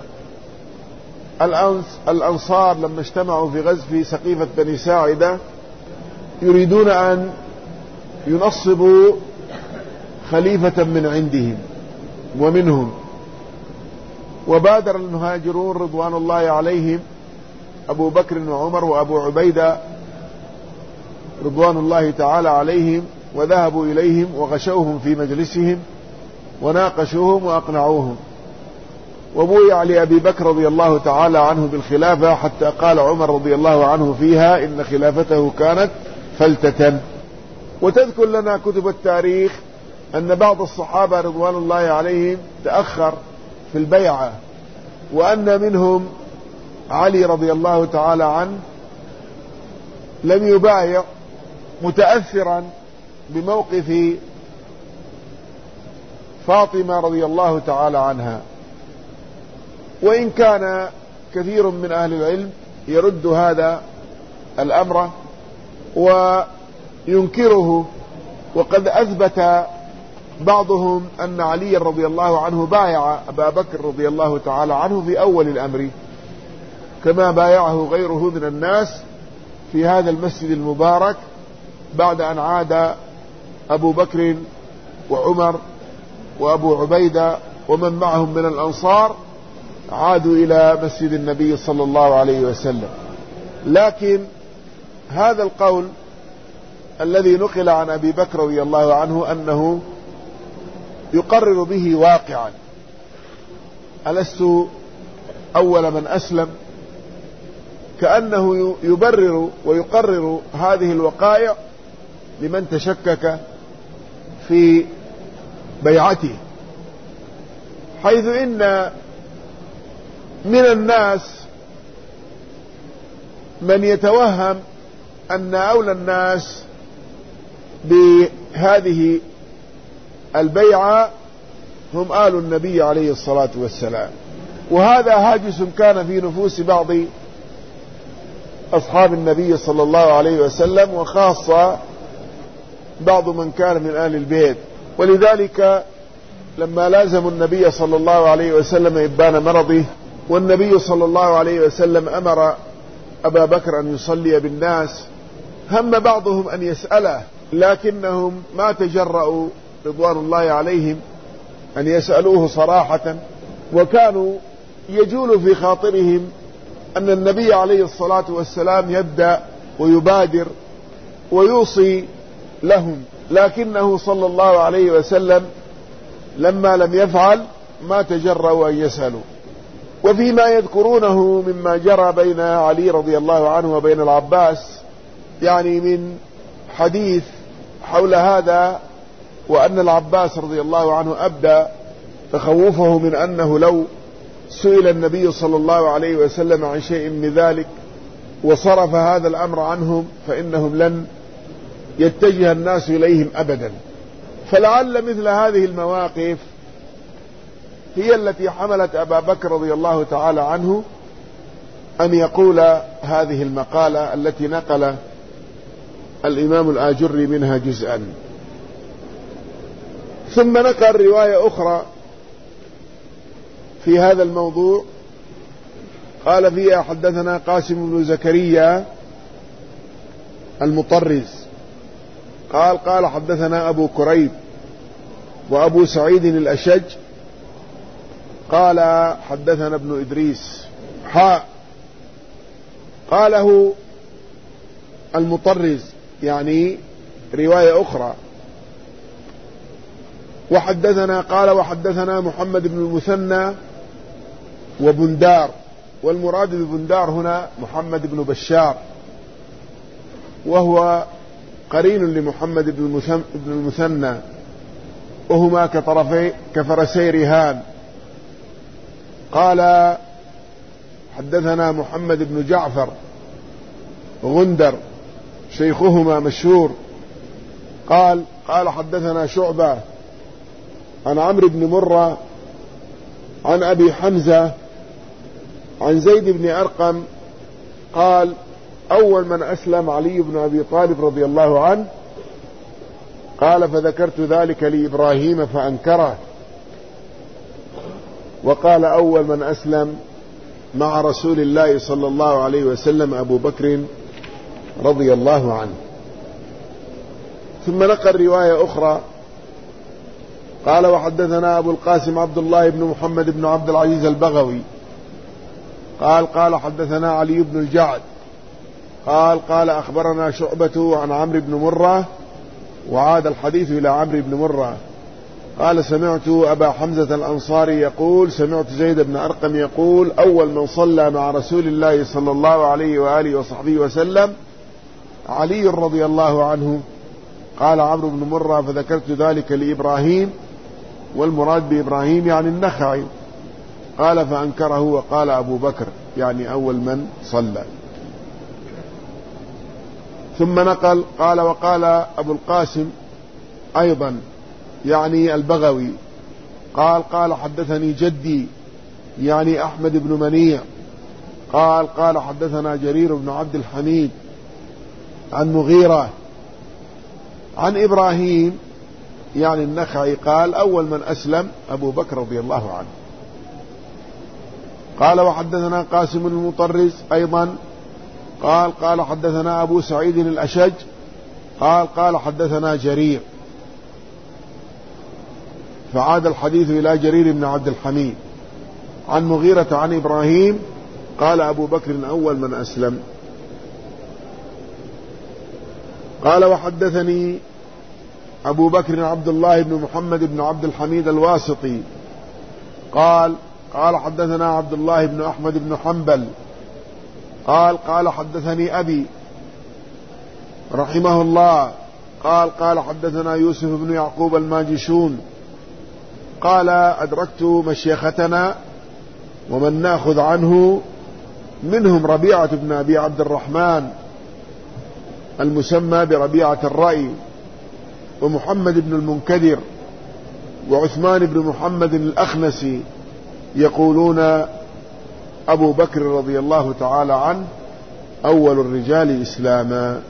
الأنصار لما اجتمعوا في غزو سقيفة بني ساعدة يريدون أن ينصبوا خليفة من عندهم ومنهم، وبادر المهاجرون رضوان الله عليهم أبو بكر وعمر وأبو عبيدة رضوان الله تعالى عليهم، وذهبوا إليهم وغشوهم في مجلسهم وناقشوهم وأقنعوهم، وبويع لأبي بكر رضي الله تعالى عنه بالخلافة، حتى قال عمر رضي الله عنه فيها إن خلافته كانت فلتة. وتذكر لنا كتب التاريخ أن بعض الصحابة رضوان الله عليهم تأخر في البيعة، وأن منهم علي رضي الله تعالى عنه لم يبايع متأثرا بموقف فاطمة رضي الله تعالى عنها، وإن كان كثير من أهل العلم يرد هذا الأمر وينكره، وقد أثبت بعضهم أن علي رضي الله عنه بايع أبا بكر رضي الله تعالى عنه في أول الأمر كما بايعه غيره من الناس في هذا المسجد المبارك بعد أن عاد أبو بكر وعمر وأبو عبيدة ومن معهم من الأنصار، عادوا إلى مسجد النبي صلى الله عليه وسلم. لكن هذا القول الذي نقل عن أبي بكر رضي الله عنه أنه يقرر به واقعا: ألست أول من أسلم، كأنه يبرر ويقرر هذه الوقائع لمن تشكك في بيعته، حيث إن من الناس من يتوهم أن أولى الناس بهذه البيعة هم آل النبي عليه الصلاة والسلام، وهذا هاجس كان في نفوس بعض أصحاب النبي صلى الله عليه وسلم، وخاصة بعض من كان من آل البيت. ولذلك لما لازموا النبي صلى الله عليه وسلم إبان مرضه، والنبي صلى الله عليه وسلم أمر أبا بكر أن يصلي بالناس، هم بعضهم أن يسأله، لكنهم ما تجرؤوا رضوان الله عليهم أن يسألوه صراحة، وكانوا يجول في خاطرهم أن النبي عليه الصلاة والسلام يبدأ ويبادر ويوصي لهم، لكنه صلى الله عليه وسلم لما لم يفعل ما تجرؤوا أن يسألوا. وفيما يذكرونه مما جرى بين علي رضي الله عنه وبين العباس يعني من حديث حول هذا، وأن العباس رضي الله عنه أبدى تخوفه من أنه لو سئل النبي صلى الله عليه وسلم عن شيء من ذلك وصرف هذا الأمر عنهم فإنهم لن يتجه الناس إليهم أبدا. فلعل مثل هذه المواقف هي التي حملت أبا بكر رضي الله تعالى عنه أن يقول هذه المقالة التي نقل الإمام الآجري منها جزءا. ثم نقل رواية أخرى في هذا الموضوع قال فيها حدثنا قاسم بن زكريا المطرز قال حدثنا أبو كريب وأبو سعيد الأشج قال حدثنا ابن إدريس قاله المطرز يعني رواية أخرى. وحدثنا محمد بن المثنى وبندار، والمراد ببندار هنا محمد بن بشار وهو قرين لمحمد بن المثنى، وهما كفرسي رهان. قال حدثنا محمد بن جعفر غندر شيخهما مشهور قال حدثنا شعبة عن عمرو بن مرة عن أبي حمزة عن زيد بن أرقم قال أول من أسلم علي بن أبي طالب رضي الله عنه. قال فذكرت ذلك لإبراهيم فأنكره. وقال أول من أسلم مع رسول الله صلى الله عليه وسلم أبو بكر رضي الله عنه. ثم نقل رواية أخرى قال وحدثنا أبو القاسم عبد الله بن محمد بن عبد العزيز البغوي قال حدثنا علي بن الجعد قال أخبرنا شعبة عن عمرو بن مرة، وعاد الحديث إلى عمرو بن مرة قال سمعت أبا حمزة الأنصاري يقول سمعت زيد بن أرقم يقول أول من صلى مع رسول الله صلى الله عليه وآله وصحبه وسلم علي رضي الله عنه. قال عمرو بن مرة فذكرت ذلك لإبراهيم، والمراد بإبراهيم يعني النخعي. قال فأنكره وقال أبو بكر يعني أول من صلى. ثم نقل وقال أبو القاسم أيضا يعني البغوي قال حدثني جدي يعني أحمد بن منيع قال حدثنا جرير بن عبد الحميد عن مغيرة عن إبراهيم يعني النخعي قال أول من أسلم أبو بكر رضي الله عنه. قال وحدثنا قاسم المطرز أيضا قال حدثنا أبو سعيد الأشج قال حدثنا جرير، فعاد الحديث إلى جرير بن عبد الحميد عن مغيرة عن إبراهيم قال أبو بكر أول من أسلم. قال وحدثني أبو بكر عبد الله بن محمد بن عبد الحميد الواسطي قال حدثنا عبد الله بن أحمد بن حنبل قال حدثني أبي رحمه الله قال حدثنا يوسف بن يعقوب الماجشون قال أدركت مشيختنا ومن نأخذ عنه منهم ربيعة بن أبي عبد الرحمن المسمى بربيعة الرأي، ومحمد بن المنكدر، وعثمان بن محمد الأخنسي يقولون أبو بكر رضي الله تعالى عنه أول الرجال إسلاما.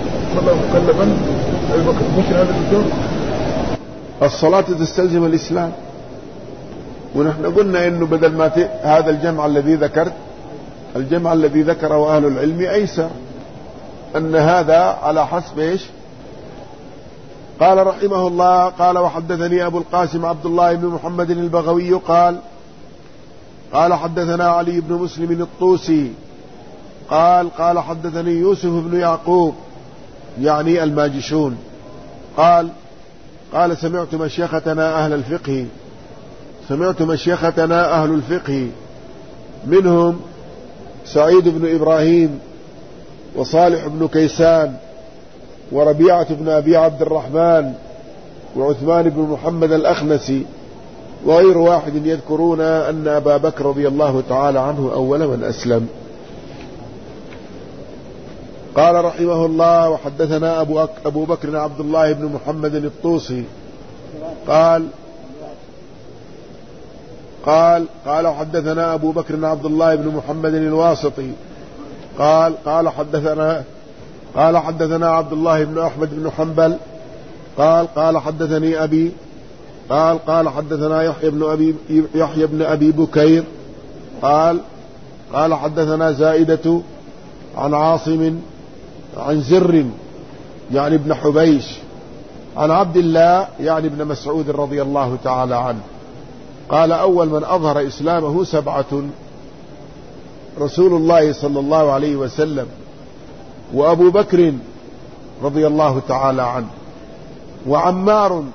الصلاة تستلزم الإسلام، ونحن قلنا إنه بدل ما هذا الجمع الذي ذكرت الجمع الذي ذكره أهل العلم أيسر، أن هذا على حسب إيش. قال رحمه الله قال وحدثني أبو القاسم عبد الله بن محمد البغوي قال حدثنا علي بن مسلم الطوسي قال حدثني يوسف بن يعقوب يعني الماجشون قال سمعت مشيختنا أهل الفقه منهم سعيد بن إبراهيم وصالح بن كيسان وربيعة بن أبي عبد الرحمن وعثمان بن محمد الأخنسي وغير واحد يذكرون أن أبا بكر رضي الله تعالى عنه أول من أسلم. قال رحمه الله وحدثنا أبو بكر عبد الله بن محمد الطوسي قال حدثنا أبو بكر عبد الله بن محمد الواسطي قال حدثنا عبد الله بن أحمد بن حنبل قال حدثني أبي قال حدثنا يحيى بن أبي بكير قال حدثنا زائدة عن عاصم عن زر يعني ابن حبيش عن عبد الله يعني ابن مسعود رضي الله تعالى عنه قال أول من أظهر إسلامه 7: رسول الله صلى الله عليه وسلم وأبو بكر رضي الله تعالى عنه وعمار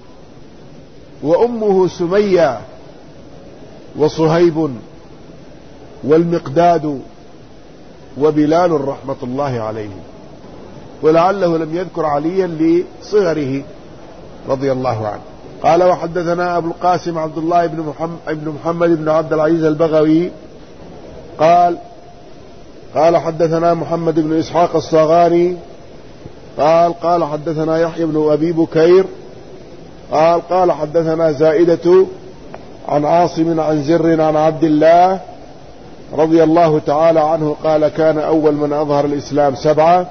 وأمه سمية وصهيب والمقداد وبلال رحمة الله عليه، ولعله لم يذكر عليا لصغره رضي الله عنه. قال وحدثنا أبو القاسم عبد الله بن محمد بن عبد العزيز البغوي قال حدثنا محمد بن إسحاق الصاغاني قال حدثنا يحيى بن أبي بكير قال حدثنا زائدة عن عاصم عن زر عن عبد الله رضي الله تعالى عنه قال كان أول من أظهر الإسلام 7: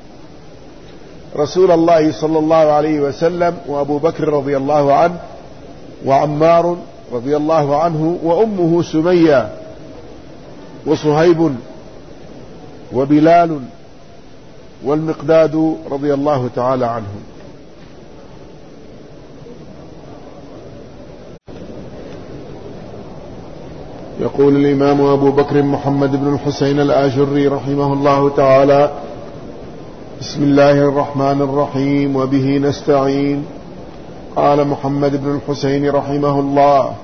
رسول الله صلى الله عليه وسلم وأبو بكر رضي الله عنه وعمار رضي الله عنه وأمه سمية وصهيب وبلال والمقداد رضي الله تعالى عنهم. يقول الإمام أبو بكر محمد بن الحسين الآجري رحمه الله تعالى: بسم الله الرحمن الرحيم وبه نستعين. قال محمد بن الحسين رحمه الله: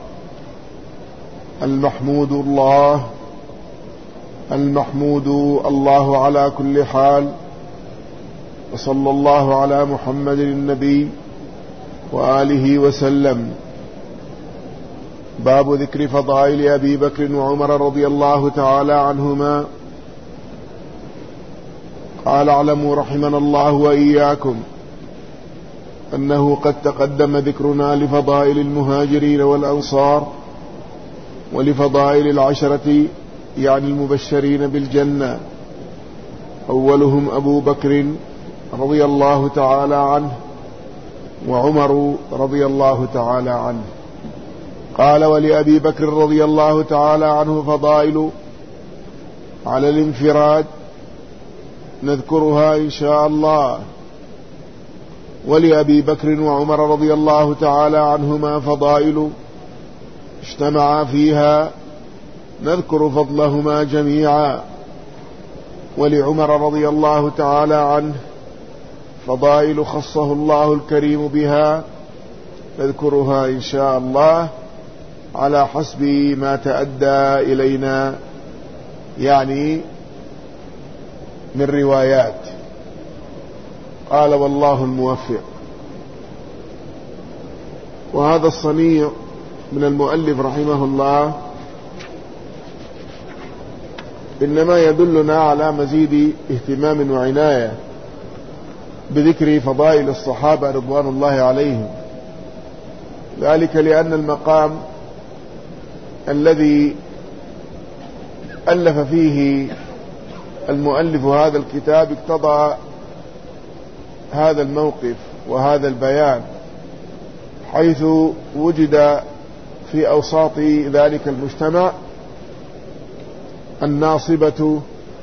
المحمود الله على كل حال، وصلى الله على محمد النبي وآله وسلم. باب ذكر فضائل أبي بكر وعمر رضي الله تعالى عنهما. قال اعلموا رحمنا الله وإياكم أنه قد تقدم ذكرنا لفضائل المهاجرين والأنصار ولفضائل العشرة يعني المبشرين بالجنة، أولهم أبو بكر رضي الله تعالى عنه وعمر رضي الله تعالى عنه. قال ولأبي بكر رضي الله تعالى عنه فضائل على الانفراد نذكرها إن شاء الله، ولأبي بكر وعمر رضي الله تعالى عنهما فضائل اجتمعا فيها نذكر فضلهما جميعا، ولعمر رضي الله تعالى عنه فضائل خصه الله الكريم بها نذكرها إن شاء الله على حسب ما تأدى إلينا يعني من روايات. قال والله الموفق. وهذا الصنيع من المؤلف رحمه الله إنما يدلنا على مزيد اهتمام وعناية بذكر فضائل الصحابة رضوان الله عليهم، ذلك لأن المقام الذي ألف فيه المؤلف هذا الكتاب اقتضى هذا الموقف وهذا البيان، حيث وجد في أوساط ذلك المجتمع الناصبة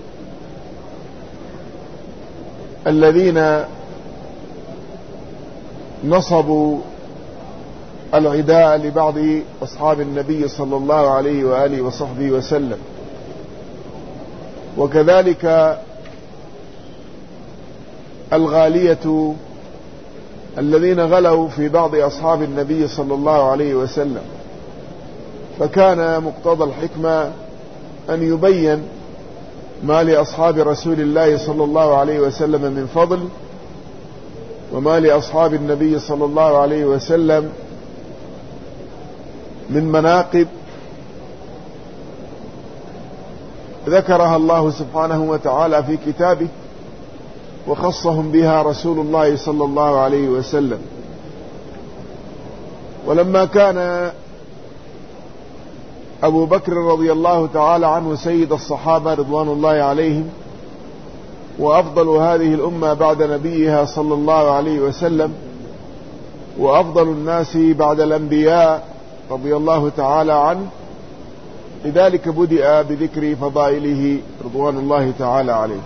الذين نصبوا العداء لبعض أصحاب النبي صلى الله عليه وآله وصحبه وسلم، وكذلك الغالية الذين غلوا في بعض أصحاب النبي صلى الله عليه وسلم. فكان مقتضى الحكمة أن يبين ما لأصحاب رسول الله صلى الله عليه وسلم من فضل، وما لأصحاب النبي صلى الله عليه وسلم من مناقب ذكرها الله سبحانه وتعالى في كتابه، وخصهم بها رسول الله صلى الله عليه وسلم. ولما كان أبو بكر رضي الله تعالى عنه سيد الصحابة رضوان الله عليهم، وأفضل هذه الأمة بعد نبيها صلى الله عليه وسلم، وأفضل الناس بعد الأنبياء رضي الله تعالى عنه، لذلك بدأ بذكر فضائله رضوان الله تعالى عليه.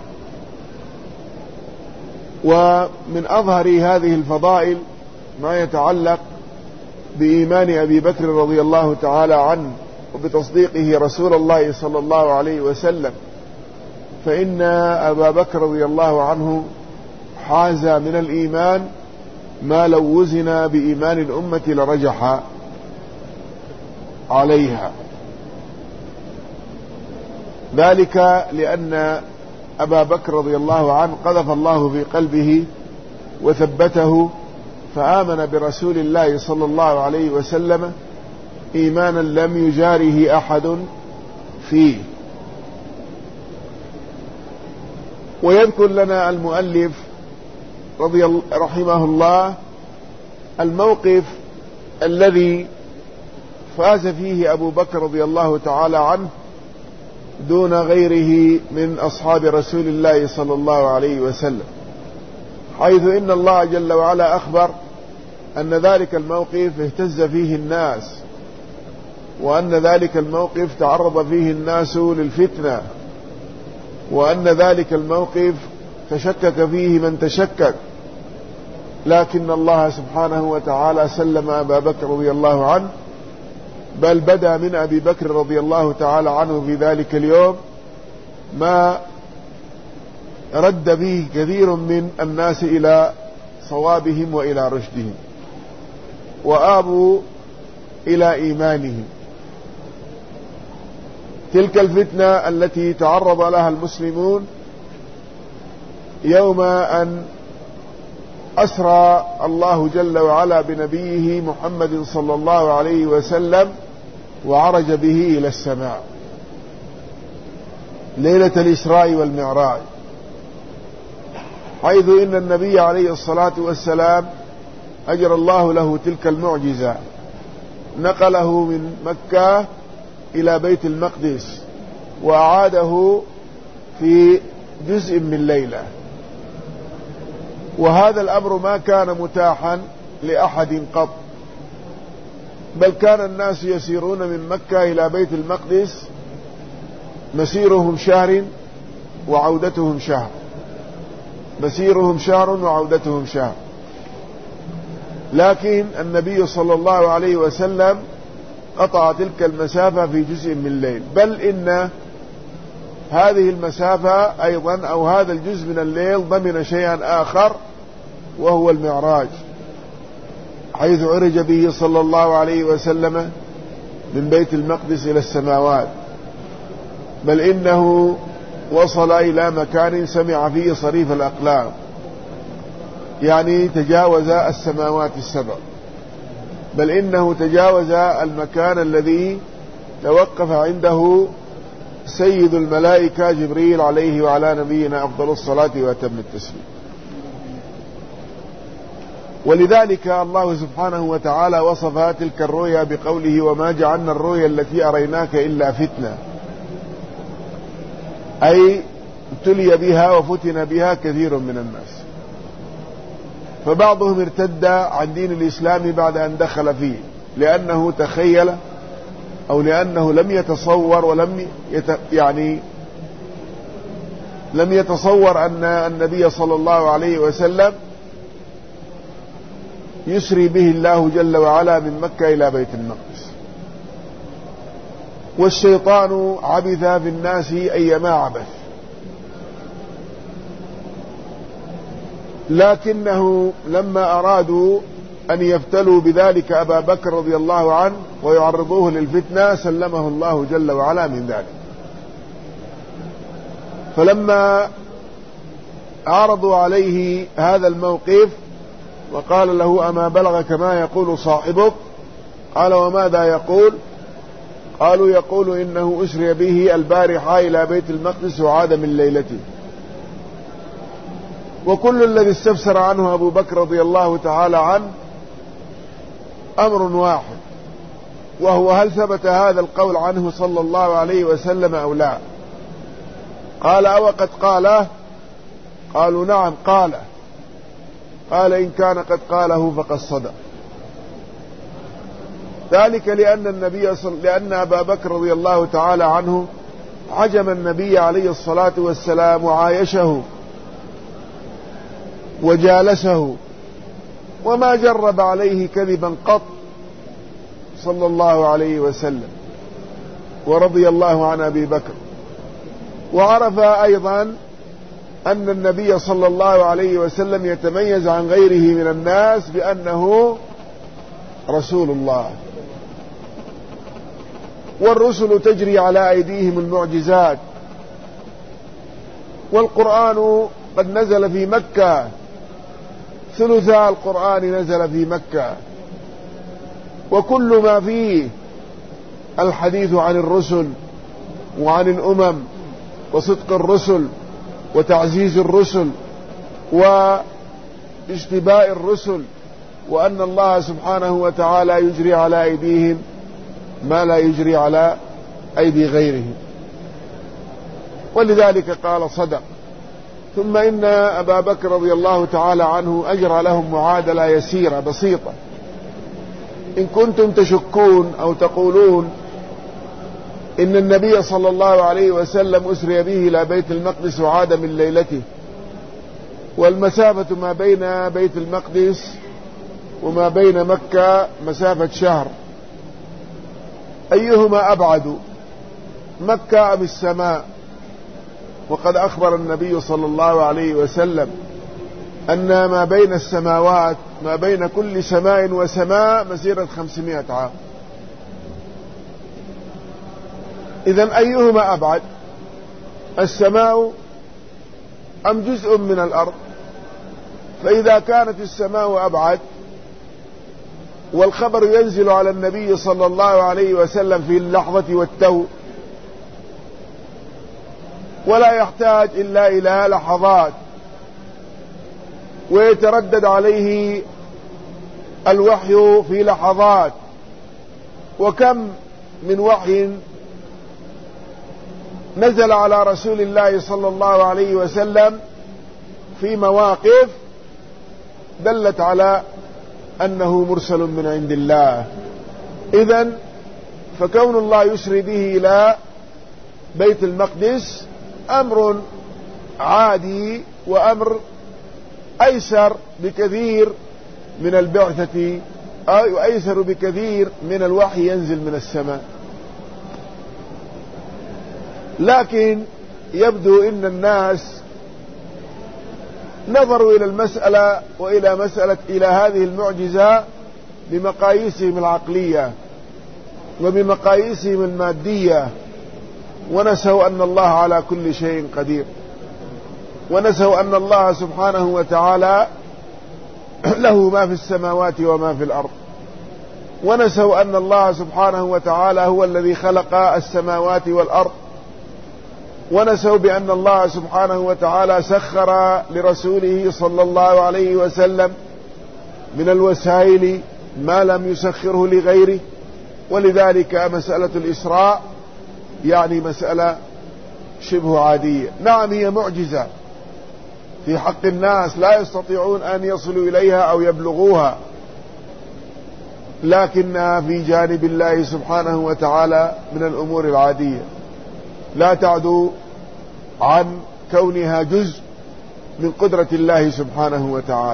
ومن أظهر هذه الفضائل ما يتعلق بإيمان أبي بكر رضي الله تعالى عنه وبتصديقه رسول الله صلى الله عليه وسلم، فإن أبا بكر رضي الله عنه حاز من الإيمان ما لو وزن بإيمان الأمة لرجح عليها، ذلك لأن أبا بكر رضي الله عنه قذف الله في قلبه وثبته، فآمن برسول الله صلى الله عليه وسلم إيمانا لم يجاره أحد فيه. ويذكر لنا المؤلف رحمه الله الموقف الذي فاز فيه أبو بكر رضي الله تعالى عنه دون غيره من أصحاب رسول الله صلى الله عليه وسلم، حيث إن الله جل وعلا أخبر أن ذلك الموقف اهتز فيه الناس، وأن ذلك الموقف تعرض فيه الناس للفتنة، وأن ذلك الموقف تشكك فيه من تشكك، لكن الله سبحانه وتعالى سلم أبا بكر رضي الله عنه، بل بدا من أبي بكر رضي الله تعالى عنه في ذلك اليوم ما رد به كثير من الناس إلى صوابهم وإلى رشدهم، وآبوا إلى إيمانهم. تلك الفتنة التي تعرض لها المسلمون يوم أن أسرى الله جل وعلا بنبيه محمد صلى الله عليه وسلم وعرج به إلى السماء ليلة الإسراء والمعراج، حيث إن النبي عليه الصلاة والسلام أجرى الله له تلك المعجزة، نقله من مكة إلى بيت المقدس وأعاده في جزء من ليلة، وهذا الأمر ما كان متاحا لأحد قط، بل كان الناس يسيرون من مكة إلى بيت المقدس مسيرهم شهر وعودتهم شهر، مسيرهم شهر وعودتهم شهر، لكن النبي صلى الله عليه وسلم قطع تلك المسافة في جزء من الليل، بل إن هذه المسافة أيضا أو هذا الجزء من الليل ضمن شيئا آخر وهو المعراج، حيث عرج به صلى الله عليه وسلم من بيت المقدس إلى السماوات، بل إنه وصل إلى مكان سمع فيه صريف الأقلام، يعني تجاوز السماوات السبع، بل إنه تجاوز المكان الذي توقف عنده سيد الملائكة جبريل عليه وعلى نبينا أفضل الصلاة وأتم التسليم. ولذلك الله سبحانه وتعالى وصف تلك الرؤيا بقوله: وما جعلنا الرؤيا التي أريناك إلا فتنة، أي ابتلي بها وفتن بها كثير من الناس، فبعضهم ارتد عن دين الإسلام بعد أن دخل فيه، لأنه تخيل أو لأنه لم يتصور لم يتصور أن النبي صلى الله عليه وسلم يسري به الله جل وعلا من مكة إلى بيت المقدس. والشيطان عبث في الناس أيما عبث، لكنه لما أرادوا أن يفتلوا بذلك أبا بكر رضي الله عنه ويعرضوه للفتنة سلمه الله جل وعلا من ذلك. فلما عرضوا عليه هذا الموقف وقال له أما بلغك ما يقول صاحبك؟ قال وماذا يقول؟ قالوا يقول إنه أسري به البارحة إلى بيت المقدس وعاد من ليلته. وكل الذي استفسر عنه أبو بكر رضي الله تعالى عنه أمر واحد، وهو هل ثبت هذا القول عنه صلى الله عليه وسلم أو لا؟ قال أوقد قاله؟ قالوا نعم قاله. قال إن كان قد قاله فقد صدق. ذلك لأن أبا بكر رضي الله تعالى عنه عجم النبي عليه الصلاة والسلام وعايشه وجالسه وما جرب عليه كذبا قط صلى الله عليه وسلم، ورضي الله عن أبي بكر. وعرف أيضا أن النبي صلى الله عليه وسلم يتميز عن غيره من الناس بأنه رسول الله، والرسل تجري على أيديهم المعجزات، والقرآن قد نزل في مكة، ثلثا القرآن نزل في مكة، وكل ما فيه الحديث عن الرسل وعن الأمم وصدق الرسل وتعزيز الرسل واجتباء الرسل، وأن الله سبحانه وتعالى يجري على أيديهم ما لا يجري على أيدي غيرهم، ولذلك قال صدق. ثم إن أبا بكر رضي الله تعالى عنه أجرى لهم معادلة يسيرة بسيطة. إن كنتم تشكون أو تقولون إن النبي صلى الله عليه وسلم أسري به إلى بيت المقدس وعاد من ليلته، والمسافة ما بين بيت المقدس وما بين مكة مسافة شهر، أيهما أبعد، مكة أم السماء؟ وقد أخبر النبي صلى الله عليه وسلم أن ما بين السماوات، ما بين كل سماء وسماء مسيرة 500 عام. إذن أيهما أبعد، السماء أم جزء من الأرض؟ فإذا كانت السماء أبعد والخبر ينزل على النبي صلى الله عليه وسلم في اللحظة والتو، ولا يحتاج إلا إلى لحظات، ويتردد عليه الوحي في لحظات، وكم من وحي نزل على رسول الله صلى الله عليه وسلم في مواقف دلت على أنه مرسل من عند الله. إذن فكون الله يسري به إلى بيت المقدس أمر عادي، وأمر أيسر بكثير من البعثة، أو أيسر بكثير من الوحي ينزل من السماء. لكن يبدو أن الناس نظروا إلى المسألة إلى هذه المعجزة بمقاييسهم العقلية وبمقاييسهم المادية، ونسوا أن الله على كل شيء قدير، ونسوا أن الله سبحانه وتعالى له ما في السماوات وما في الأرض، ونسوا أن الله سبحانه وتعالى هو الذي خلق السماوات والأرض، ونسوا بأن الله سبحانه وتعالى سخر لرسوله صلى الله عليه وسلم من الوسائل ما لم يسخره لغيره. ولذلك مسألة الإسراء يعني مسألة شبه عادية. نعم هي معجزة في حق الناس لا يستطيعون أن يصلوا إليها أو يبلغوها، لكنها في جانب الله سبحانه وتعالى من الأمور العادية، لا تعدو عن كونها جزء من قدرة الله سبحانه وتعالى.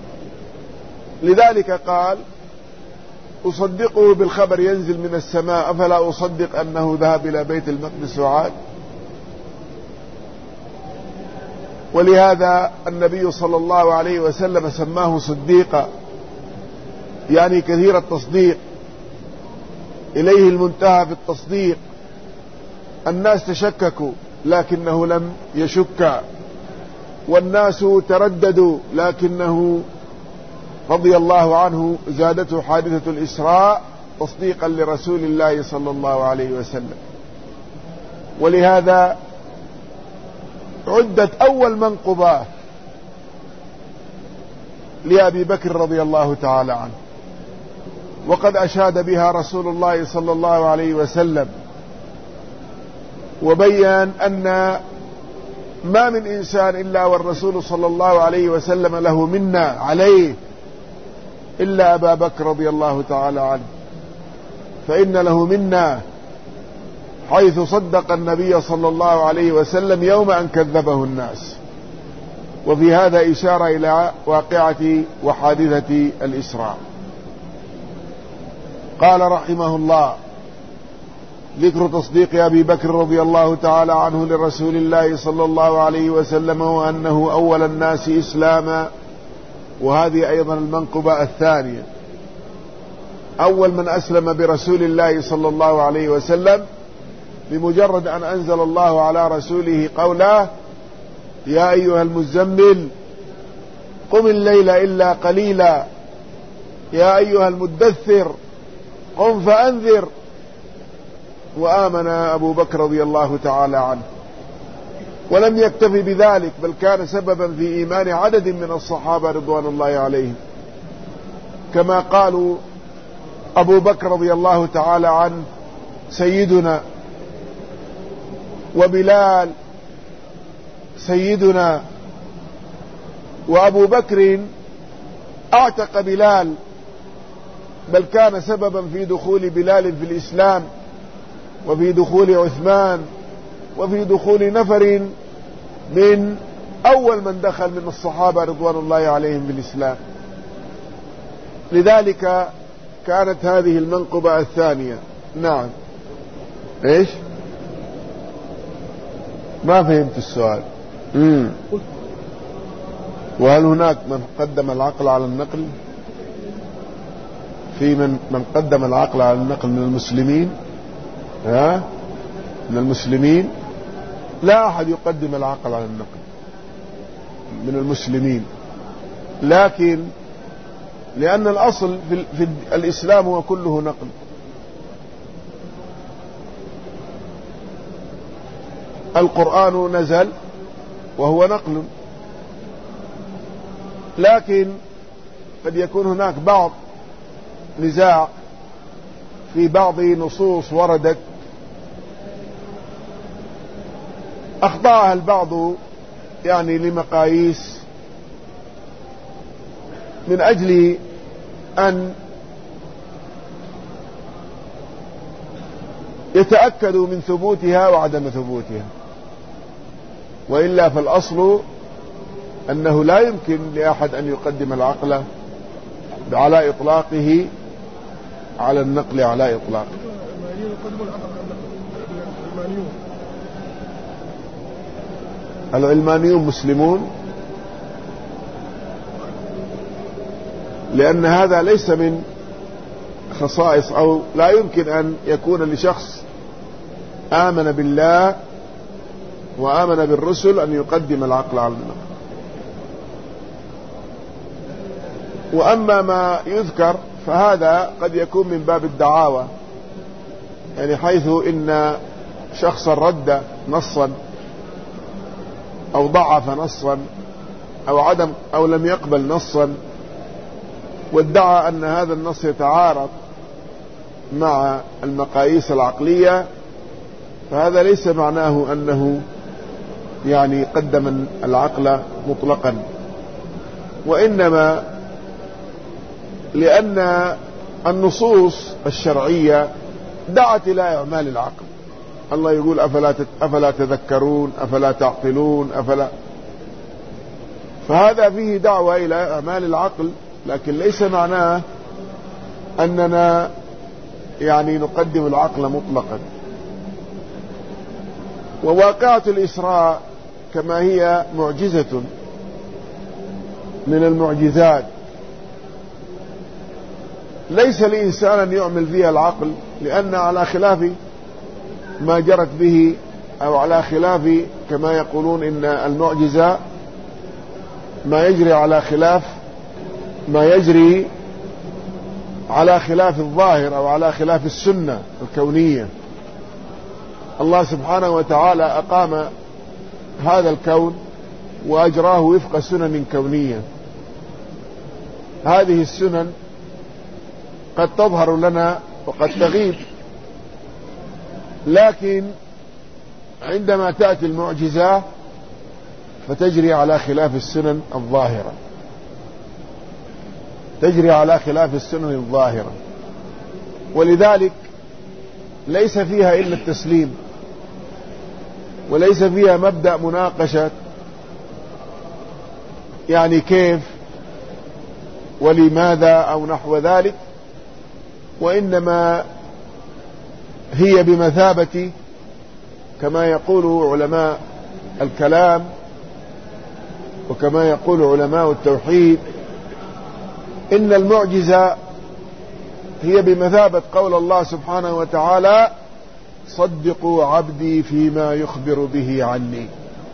لذلك قال أصدقه بالخبر ينزل من السماء، أفلا أصدق أنه ذهب إلى بيت المقدس وعاد؟ ولهذا النبي صلى الله عليه وسلم سماه صديقا، يعني كثير التصديق، إليه المنتهى في التصديق. الناس تشككوا لكنه لم يشك، والناس ترددوا لكنه رضي الله عنه زادته حادثة الإسراء تصديقا لرسول الله صلى الله عليه وسلم. ولهذا عدت أول منقبة لأبي بكر رضي الله تعالى عنه، وقد أشاد بها رسول الله صلى الله عليه وسلم، وبين أن ما من إنسان إلا والرسول صلى الله عليه وسلم له منا عليه إلا أبا بكر رضي الله تعالى عنه، فإن له منا حيث صدق النبي صلى الله عليه وسلم يوم أن كذبه الناس. وفي هذا إشارة إلى واقعة وحادثة الإسراء. قال رحمه الله: ذكر تصديق أبي بكر رضي الله تعالى عنه لرسول الله صلى الله عليه وسلم وأنه أول الناس إسلاما. وهذه أيضا المنقبة الثانية، أول من أسلم برسول الله صلى الله عليه وسلم بمجرد أن أنزل الله على رسوله قوله: يا أيها المزمل قم الليل إلا قليلا، يا أيها المدثر قم فأنذر. وآمن أبو بكر رضي الله تعالى عنه، ولم يكتفي بذلك، بل كان سببا في إيمان عدد من الصحابة رضوان الله عليهم، كما قالوا أبو بكر رضي الله تعالى عنه سيدنا، وبلال سيدنا، وأبو بكر أعتق بلال، بل كان سببا في دخول بلال في الإسلام، وفي دخول عثمان، وفي دخول نفر من أول من دخل من الصحابة رضوان الله عليهم بالإسلام. لذلك كانت هذه المنقبة الثانية. نعم. إيش؟ ما فهمت السؤال. وهل هناك من قدم العقل على النقل؟ في من قدم العقل على النقل من المسلمين؟ من المسلمين لا أحد يقدم العقل على النقل من المسلمين، لكن لأن الأصل في الإسلام هو كله نقل. القرآن نزل وهو نقل، لكن قد يكون هناك بعض نزاع في بعض نصوص وردت أخطأها البعض يعني لمقاييس من أجل أن يتأكدوا من ثبوتها وعدم ثبوتها، وإلا فالأصل أنه لا يمكن لأحد أن يقدم العقل على إطلاقه على النقل على إطلاقه. العلمانيون مسلمون، لأن هذا ليس من خصائص، أو لا يمكن أن يكون لشخص آمن بالله وآمن بالرسل أن يقدم العقل على النقل. وأما ما يذكر فهذا قد يكون من باب الدعاوى، يعني حيث إن شخصا رد نصا أو ضعف نصا أو لم يقبل نصا، وادعى أن هذا النص يتعارض مع المقاييس العقلية، فهذا ليس معناه أنه يعني قدم العقل مطلقا، وإنما لأن النصوص الشرعية دعت إلى إعمال العقل. الله يقول: أفلا تذكرون، أفلا تعقلون، فهذا فيه دعوة إلى إعمال العقل، لكن ليس معناه أننا يعني نقدم العقل مطلقا. وواقعة الإسراء كما هي معجزة من المعجزات ليس لإنسان أن يعمل فيها العقل، لأن على خلاف ما جرت به، أو على خلاف كما يقولون إن المعجزة ما يجري على خلاف الظاهر أو على خلاف السنة الكونية. الله سبحانه وتعالى أقام هذا الكون وأجراه وفق سنن كونية. هذه السنن قد تظهر لنا وقد تغيب، لكن عندما تأتي المعجزة فتجري على خلاف السنن الظاهرة، ولذلك ليس فيها إلا التسليم، وليس فيها مبدأ مناقشة يعني كيف ولماذا أو نحو ذلك، وإنما هي بمثابة كما يقول علماء الكلام وكما يقول علماء التوحيد إن المعجزة هي بمثابة قول الله سبحانه وتعالى: صدقوا عبدي فيما يخبر به عني.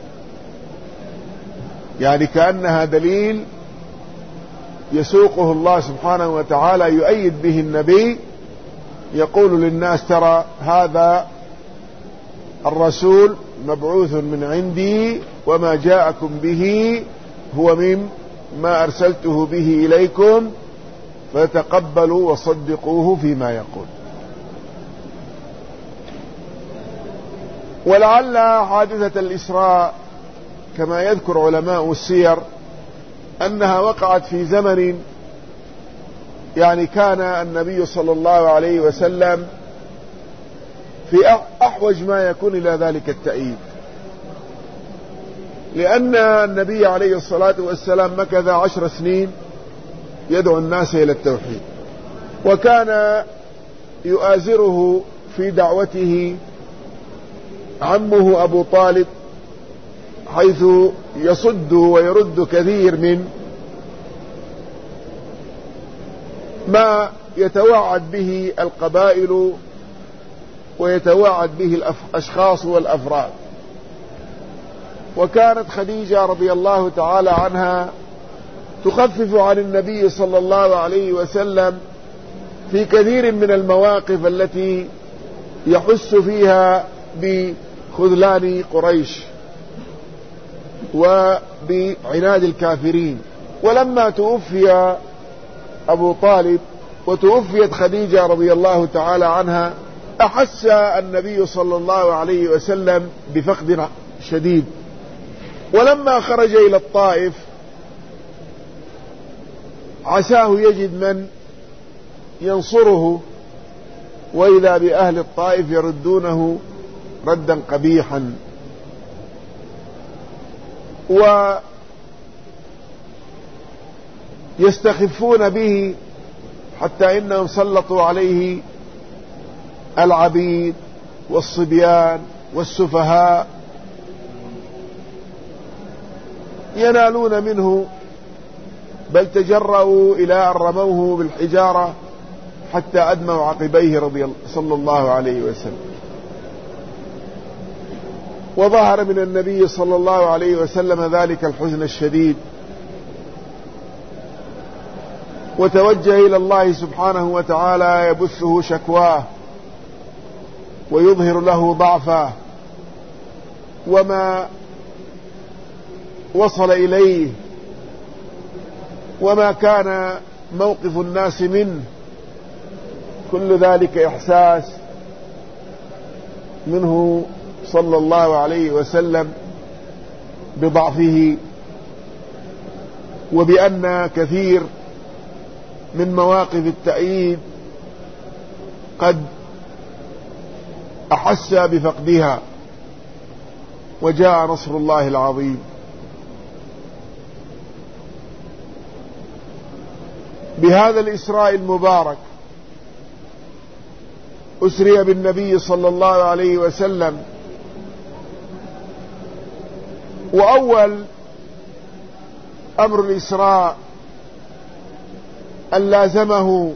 يعني كأنها دليل يسوقه الله سبحانه وتعالى يؤيد به النبي، يقول للناس: ترى هذا الرسول مبعوث من عندي، وما جاءكم به هو مما أرسلته به إليكم، فتقبلوا وصدقوه فيما يقول. ولعل حادثة الإسراء كما يذكر علماء السير أنها وقعت في زمن يعني كان النبي صلى الله عليه وسلم في أحوج ما يكون إلى ذلك التأييد، لأن النبي عليه الصلاة والسلام مكث 10 سنين يدعو الناس إلى التوحيد، وكان يؤازره في دعوته عمه أبو طالب، حيث يصد ويرد كثير من ما يتوعد به القبائل ويتوعد به الأشخاص والأفراد. وكانت خديجة رضي الله تعالى عنها تخفف عن النبي صلى الله عليه وسلم في كثير من المواقف التي يحس فيها بخذلان قريش وبعناد الكافرين. ولما توفي أبو طالب وتوفيت خديجة رضي الله تعالى عنها، أحس النبي صلى الله عليه وسلم بفقد شديد، ولما خرج إلى الطائف عساه يجد من ينصره، وإذا بأهل الطائف يردونه ردا قبيحا، ويستخفون به حتى إنهم سلطوا عليه العبيد والصبيان والسفهاء ينالون منه، بل تجرؤوا إلى أن رموه بالحجارة حتى أدموا عقبيه صلى الله عليه وسلم. وظهر من النبي صلى الله عليه وسلم ذلك الحزن الشديد، وتوجه إلى الله سبحانه وتعالى يبثه شكواه ويظهر له ضعفه وما وصل إليه وما كان موقف الناس منه، كل ذلك إحساس منه صلى الله عليه وسلم بضعفه، وبأن كثير من مواقف التأييد قد أحس بفقدها، وجاء نصر الله العظيم. بهذا الإسراء المبارك أسري بالنبي صلى الله عليه وسلم وأول أمر الإسراء أن لازمه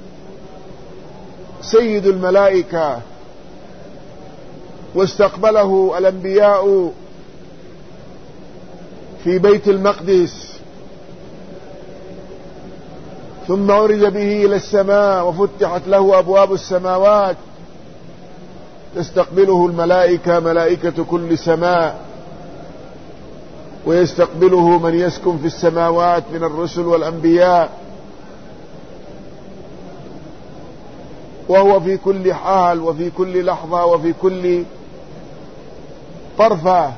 سيد الملائكة واستقبله الأنبياء في بيت المقدس، ثم عرج به إلى السماء وفتحت له أبواب السماوات تستقبله الملائكة، ملائكة كل سماء، ويستقبله من يسكن في السماوات من الرسل والأنبياء، وهو في كل حال وفي كل لحظة وفي كل طرفة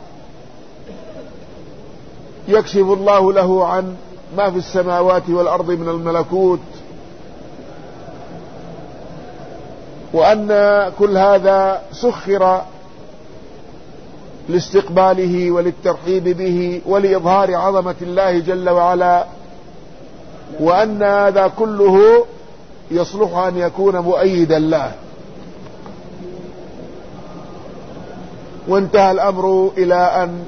يكشف الله له عن ما في السماوات والأرض من الملكوت، وأن كل هذا سخر لاستقباله وللترحيب به ولإظهار عظمة الله جل وعلا، وأن هذا كله يصلح أن يكون مؤيدا له. وانتهى الأمر إلى أن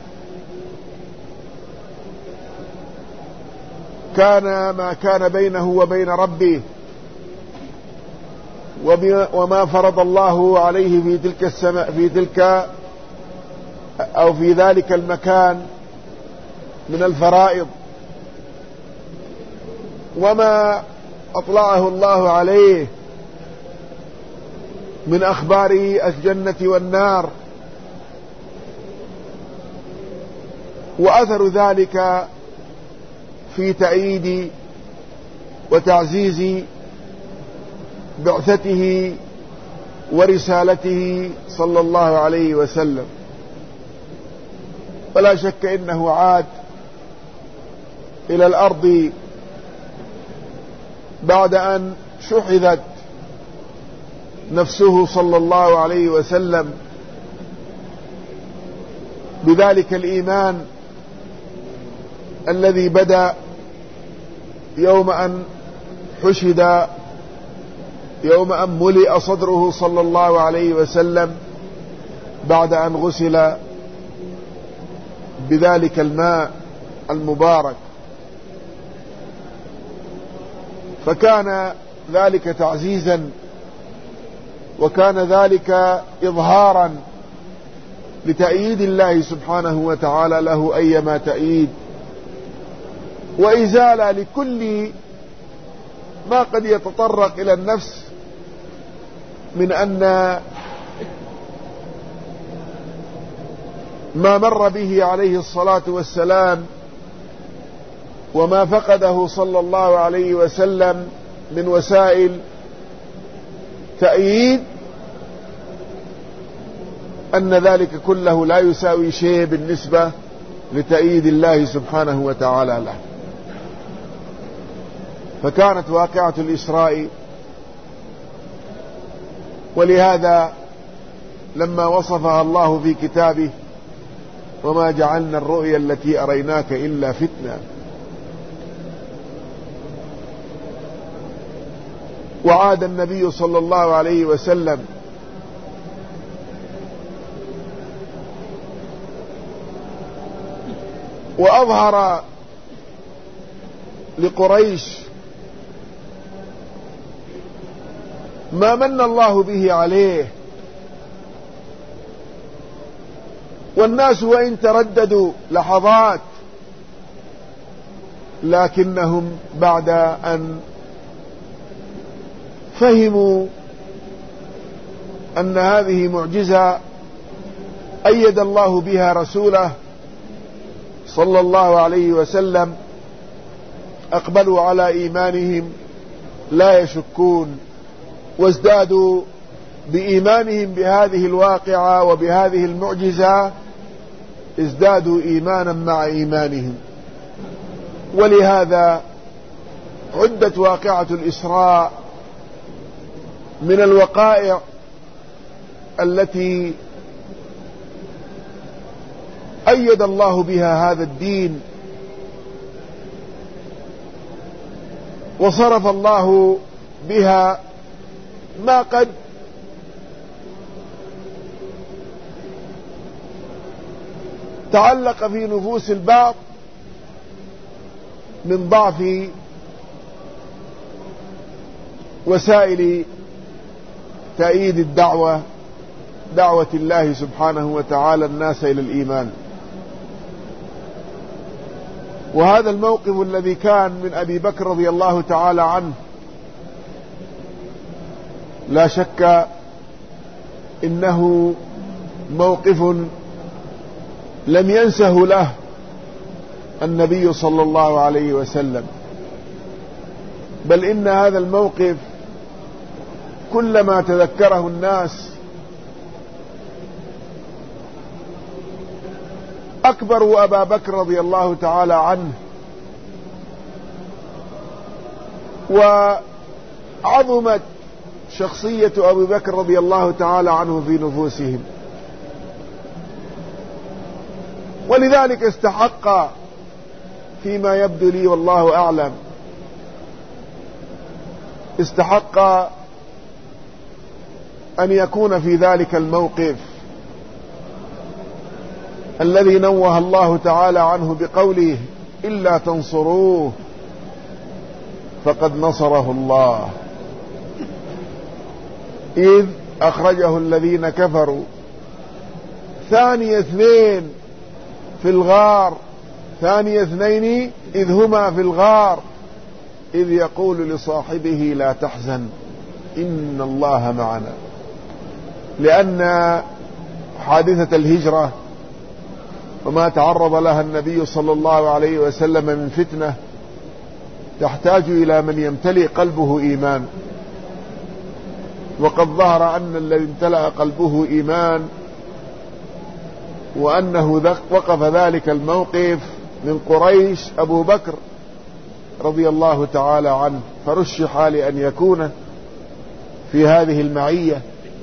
كان ما كان بينه وبين ربه وما فرض الله عليه في تلك السماء في تلك أو في ذلك المكان من الفرائض، وما أطلعه الله عليه من أخبار الجنة والنار، وأثر ذلك في تأييد وتعزيز بعثته ورسالته صلى الله عليه وسلم. ولا شك إنه عاد إلى الأرض بعد أن شحذت نفسه صلى الله عليه وسلم بذلك الإيمان الذي بدأ يوم أن حشد، يوم أن ملئ صدره صلى الله عليه وسلم بعد أن غسل بذلك الماء المبارك. فكان ذلك تعزيزا، وكان ذلك إظهارا لتأييد الله سبحانه وتعالى له أيما تأييد، وإزالة لكل ما قد يتطرق إلى النفس من أن ما مر به عليه الصلاة والسلام وما فقده صلى الله عليه وسلم من وسائل تأييد، أن ذلك كله لا يساوي شيء بالنسبة لتأييد الله سبحانه وتعالى له. فكانت واقعة الإسراء، ولهذا لما وصفها الله في كتابه: وما جعلنا الرؤيا التي أريناك إلا فتنة، وعاد النبي صلى الله عليه وسلم وأظهر لقريش ما من الله به عليه، والناس وإن ترددوا لحظات لكنهم بعد أن فهموا أن هذه معجزة أيد الله بها رسوله صلى الله عليه وسلم أقبلوا على إيمانهم لا يشكون، وازدادوا بإيمانهم بهذه الواقعة وبهذه المعجزة، ازدادوا إيمانا مع إيمانهم. ولهذا عدت واقعة الإسراء من الوقائع التي أيد الله بها هذا الدين، وصرف الله بها ما قد تعلق في نفوس البعض من ضعف وسائل تأييد دعوة الله سبحانه وتعالى الناس إلى الإيمان. وهذا الموقف الذي كان من أبي بكر رضي الله تعالى عنه لا شك إنه موقف لم ينسه له النبي صلى الله عليه وسلم، بل إن هذا الموقف كلما تذكره الناس أكبروا أبا بكر رضي الله تعالى عنه وعظمت شخصية أبي بكر رضي الله تعالى عنه في نفوسهم، ولذلك استحق فيما يبدو لي والله أعلم استحق أن يكون في ذلك الموقف الذي نوه الله تعالى عنه بقوله إلا تنصروه فقد نصره الله إذ أخرجه الذين كفروا ثاني اثنين في الغار ثاني اثنين إذ هما في الغار إذ يقول لصاحبه لا تحزن إن الله معنا. لأن حادثة الهجرة وما تعرض لها النبي صلى الله عليه وسلم من فتنة تحتاج إلى من يمتلئ قلبه إيمان، وقد ظهر أن الذي امتلأ قلبه إيمان وأنه وقف ذلك الموقف من قريش أبو بكر رضي الله تعالى عنه، فرشح لأن يكون في هذه المعية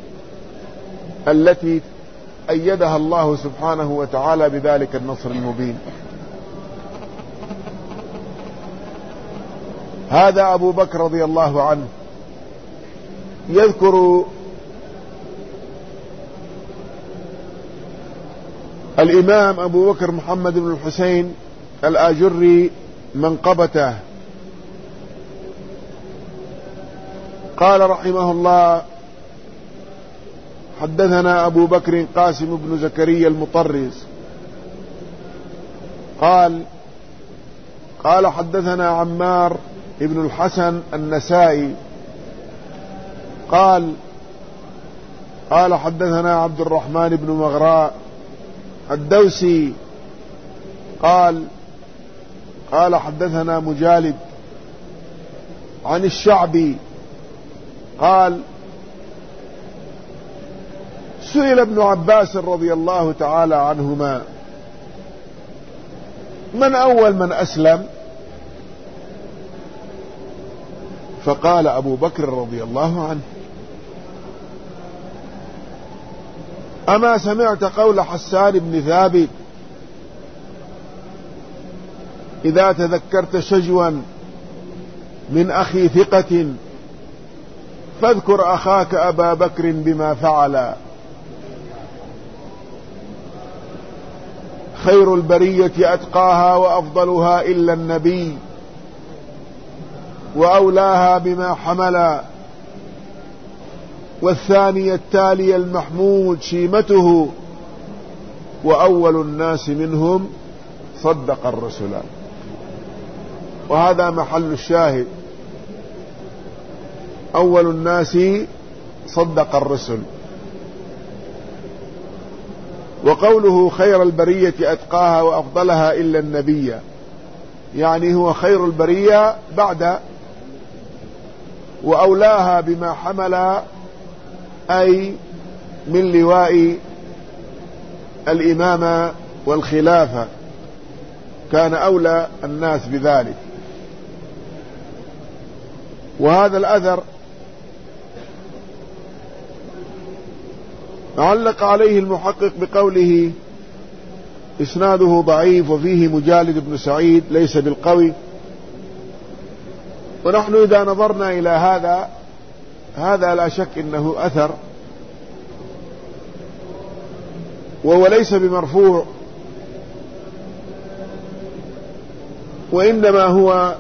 التي أيدها الله سبحانه وتعالى بذلك النصر المبين. هذا أبو بكر رضي الله عنه يذكر الإمام أبو بكر محمد بن الحسين الآجري منقبته، قال رحمه الله حدثنا أبو بكر قاسم بن زكريا المطرز قال حدثنا عمار ابن الحسن النسائي قال حدثنا عبد الرحمن بن مغراء الدوسي قال حدثنا مجالد عن الشعبي قال سئل ابن عباس رضي الله تعالى عنهما من أول من أسلم؟ فقال أبو بكر رضي الله عنه أما سمعت قول حسان بن ثابت إذا تذكرت شجوا من أخي ثقة فاذكر أخاك أبا بكر بما فعل خير البرية أتقاها وأفضلها إلا النبي وأولاها بما حمل والثاني التالي المحمود شيمته وأول الناس منهم صدق الرسل. وهذا محل الشاهد، أول الناس صدق الرسل. وقوله خير البرية أتقاها وأفضلها إلا النبي، يعني هو خير البرية بعد وأولاها بما حمل، أي من لواء الإمامة والخلافة، كان أولى الناس بذلك. وهذا الأثر علق عليه المحقق بقوله إسناده ضعيف وفيه مجالد بن سعيد ليس بالقوي. ونحن إذا نظرنا إلى هذا لا شك إنه أثر، وهو ليس بمرفوع وإنما هو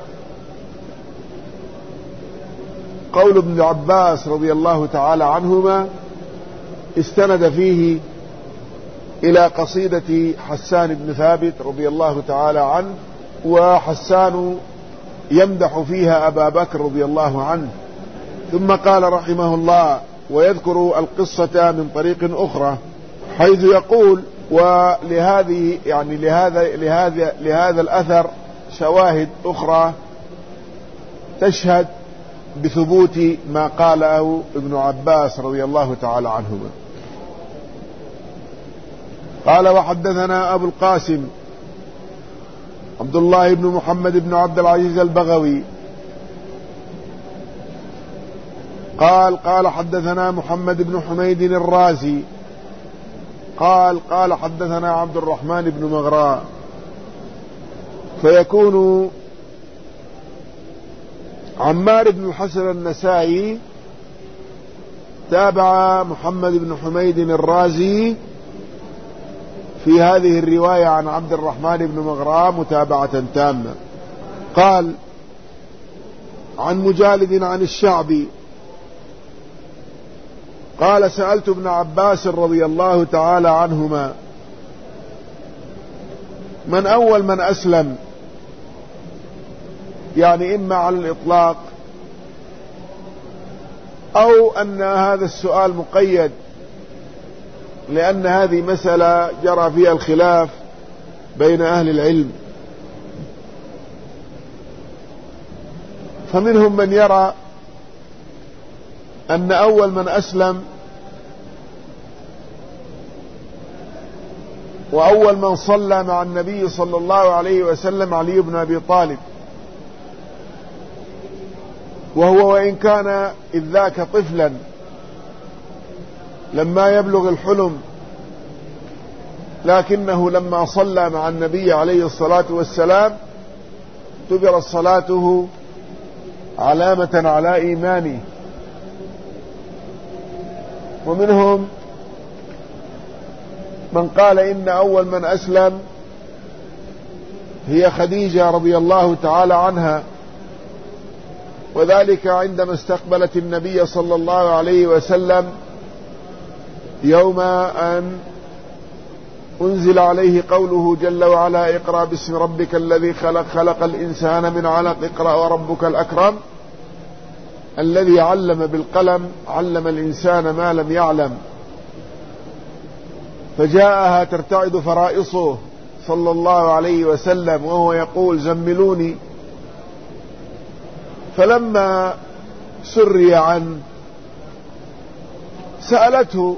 قول ابن عباس رضي الله تعالى عنهما استند فيه إلى قصيدة حسان بن ثابت رضي الله تعالى عنه، وحسان يمدح فيها أبا بكر رضي الله عنه. ثم قال رحمه الله: ويذكر القصة من طريق أخرى، حيث يقول: ولهذه يعني لهذا الأثر شواهد أخرى تشهد بثبوت ما قاله ابن عباس رضي الله تعالى عنهما. قال: وحدثنا أبو القاسم عبد الله بن محمد بن عبد العزيز البغوي قال حدثنا محمد بن حميد الرازي قال حدثنا عبد الرحمن بن مغراء. فيكون عمار بن الحسن النسائي تابع محمد بن حميد الرازي في هذه الرواية عن عبد الرحمن بن مغراء متابعة تامة. قال: عن مجالد عن الشعبي قال: سألت ابن عباس رضي الله تعالى عنهما: من أول من أسلم؟ يعني إما على الإطلاق أو أن هذا السؤال مقيد، لأن هذه مسألة جرى فيها الخلاف بين أهل العلم، فمنهم من يرى أن أول من أسلم وأول من صلى مع النبي صلى الله عليه وسلم علي بن أبي طالب، وهو وإن كان إذ ذاك طفلا لما يبلغ الحلم، لكنه لما صلى مع النبي عليه الصلاة والسلام اعتبرت صلاته علامة على إيمانه. ومنهم من قال إن أول من أسلم هي خديجة رضي الله تعالى عنها، وذلك عندما استقبلت النبي صلى الله عليه وسلم يوم أن أنزل عليه قوله جل وعلا: اقرأ باسم ربك الذي خلق، خلق الإنسان من علق، اقرأ وربك الأكرم الذي علم بالقلم، علم الإنسان ما لم يعلم. فجاءها ترتعد فرائصه صلى الله عليه وسلم وهو يقول: زملوني. فلما سري عنه سألته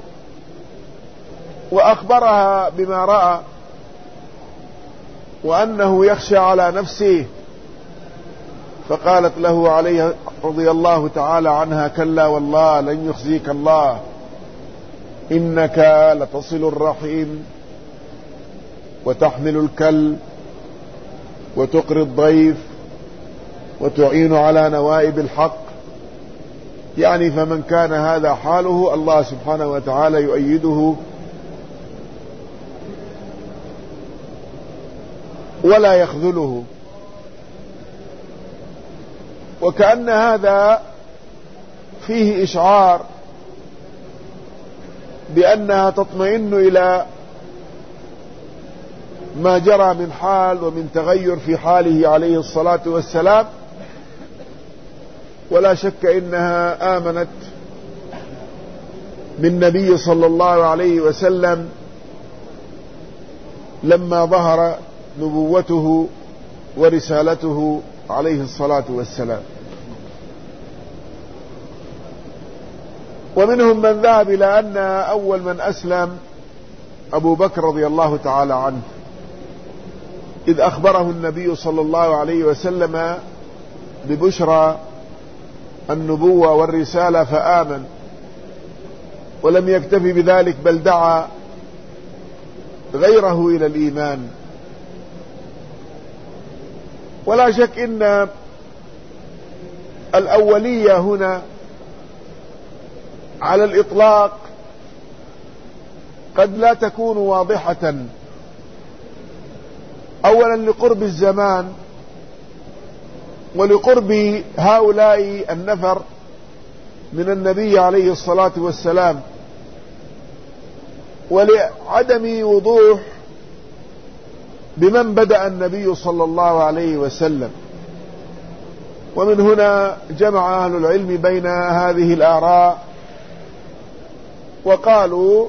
وأخبرها بما رأى وأنه يخشى على نفسه، فقالت له عليه رضي الله تعالى عنها: كلا والله لن يخزيك الله، إنك لتصل الرحيم وتحمل الكل وتقري الضيف وتعين على نوائب الحق. يعني فمن كان هذا حاله الله سبحانه وتعالى يؤيده ولا يخذله. وكأن هذا فيه إشعار بأنها تطمئن إلى ما جرى من حال ومن تغير في حاله عليه الصلاة والسلام، ولا شك إنها آمنت بالنبي صلى الله عليه وسلم لما ظهر نبوته ورسالته عليه الصلاة والسلام. ومنهم من ذهب إلى أن أول من أسلم أبو بكر رضي الله تعالى عنه، إذ أخبره النبي صلى الله عليه وسلم ببشرى النبوة والرسالة فآمن، ولم يكتفي بذلك بل دعا غيره إلى الإيمان. ولا شك إن الأولية هنا على الإطلاق قد لا تكون واضحة، أولا لقرب الزمان ولقرب هؤلاء النفر من النبي عليه الصلاة والسلام، ولعدم وضوح بمن بدأ النبي صلى الله عليه وسلم. ومن هنا جمع أهل العلم بين هذه الآراء، وقالوا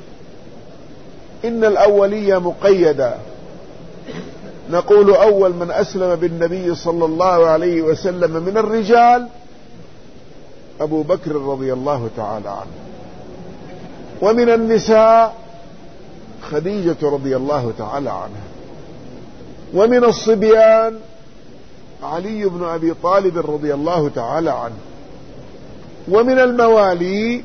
إن الأولية مقيدة، نقول أول من أسلم بالنبي صلى الله عليه وسلم من الرجال أبو بكر رضي الله تعالى عنه، ومن النساء خديجة رضي الله تعالى عنها، ومن الصبيان علي بن أبي طالب رضي الله تعالى عنه، ومن الموالي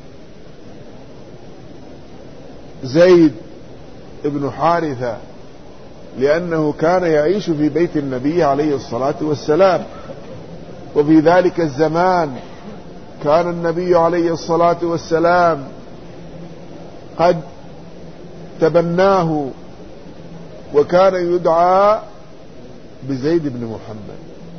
زيد بن حارثة، لأنه كان يعيش في بيت النبي عليه الصلاة والسلام، وفي ذلك الزمان كان النبي عليه الصلاة والسلام قد تبناه، وكان يدعى بزيد بن محمد.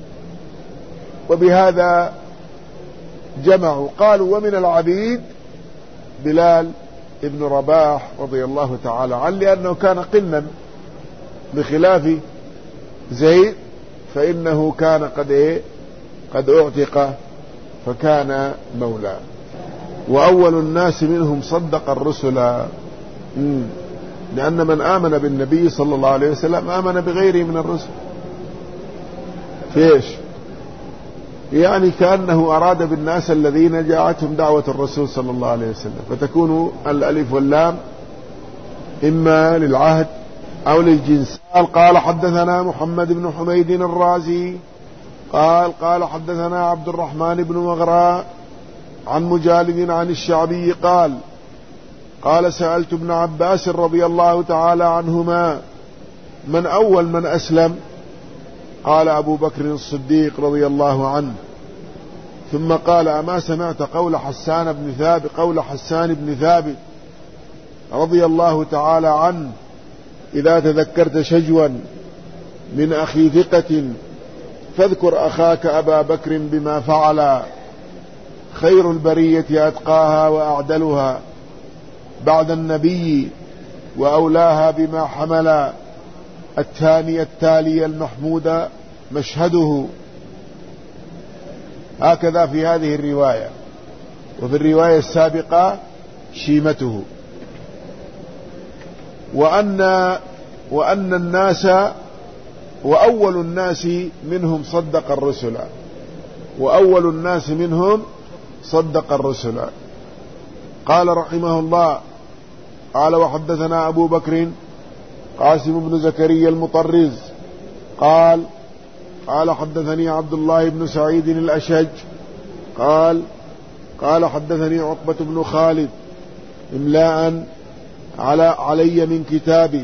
وبهذا جمعوا، قالوا ومن العبيد بلال ابن رباح رضي الله تعالى عنه، لأنه كان قنا بخلاف زيد، فإنه كان قد اعتق فكان مولى. وأول الناس منهم صدق الرسل، لأن من آمن بالنبي صلى الله عليه وسلم آمن بغيره من الرسل. فيش يعني كأنه أراد بالناس الذين جاءتهم دعوة الرسول صلى الله عليه وسلم، فتكون الألف واللام إما للعهد أو للجنس. قال حدثنا محمد بن حميد الرازي قال حدثنا عبد الرحمن بن مغراء عن مجالد عن الشعبي قال سألت ابن عباس رضي الله تعالى عنهما من أول من أسلم؟ قال أبو بكر الصديق رضي الله عنه. ثم قال أما سمعت قول حسان بن ثابت رضي الله تعالى عنه إذا تذكرت شجوا من أخي ثقة فاذكر أخاك أبا بكر بما فعل، خير البرية أتقاها وأعدلها بعد النبي وأولاها بما حمل، الثاني التالي المحمود مشهده. هكذا في هذه الرواية، وفي الرواية السابقة شيمته. وأن الناس وأول الناس منهم صدق الرسل. قال رحمه الله قال وحدثنا أبو بكر قاسم بن زكريا المطرز قال حدثني عبد الله بن سعيد الأشج قال حدثني عقبة بن خالد إملاء علي من كتابي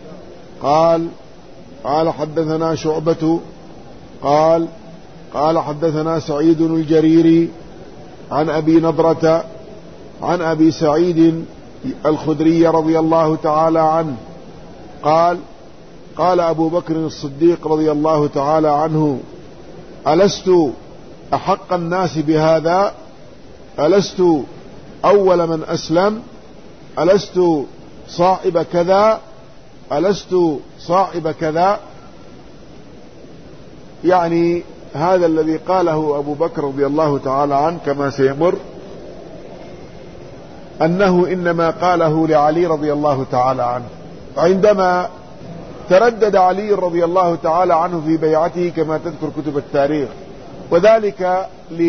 قال حدثنا شعبة قال حدثنا سعيد الجريري عن أبي نضرة عن أبي سعيد الخدري رضي الله تعالى عنه قال أبو بكر الصديق رضي الله تعالى عنه ألست أحق الناس بهذا؟ ألست أول من أسلم؟ ألست صاحب كذا؟ ألست صاحب كذا؟ يعني هذا الذي قاله أبو بكر رضي الله تعالى عنه كما سيمر أنه إنما قاله لعلي رضي الله تعالى عنه عندما تردد علي رضي الله تعالى عنه في بيعته كما تذكر كتب التاريخ، وذلك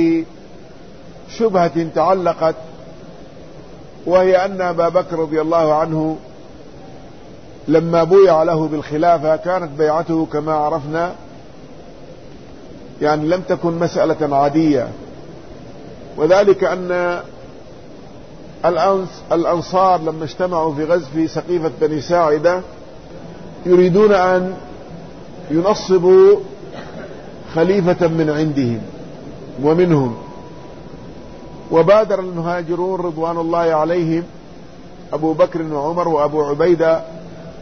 لشبهة تعلقت، وهي أن أبا بكر رضي الله عنه لما بويع له بالخلافة كانت بيعته كما عرفنا يعني لم تكن مسألة عادية، وذلك أن الأنصار لما اجتمعوا في غزو سقيفة بني ساعدة يريدون أن ينصبوا خليفة من عندهم ومنهم، وبادر المهاجرون رضوان الله عليهم أبو بكر وعمر وأبو عبيدة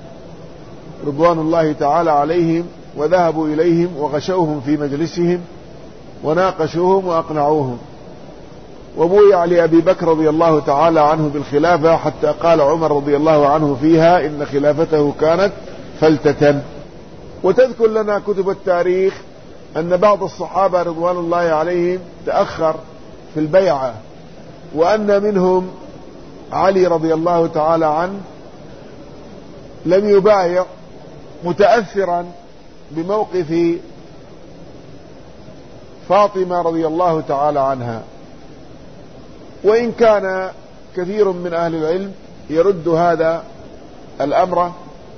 رضوان الله تعالى عليهم، وذهبوا إليهم وغشوهم في مجلسهم وناقشوهم وأقنعوهم، وبويع لأبي بكر رضي الله تعالى عنه بالخلافة، حتى قال عمر رضي الله عنه فيها إن خلافته كانت فلتة. وتذكر لنا كتب التاريخ أن بعض الصحابة رضوان الله عليهم تأخر في البيعة، وأن منهم علي رضي الله تعالى عنه لم يبايع متأثرا بموقف فاطمة رضي الله تعالى عنها، وإن كان كثير من أهل العلم يرد هذا الأمر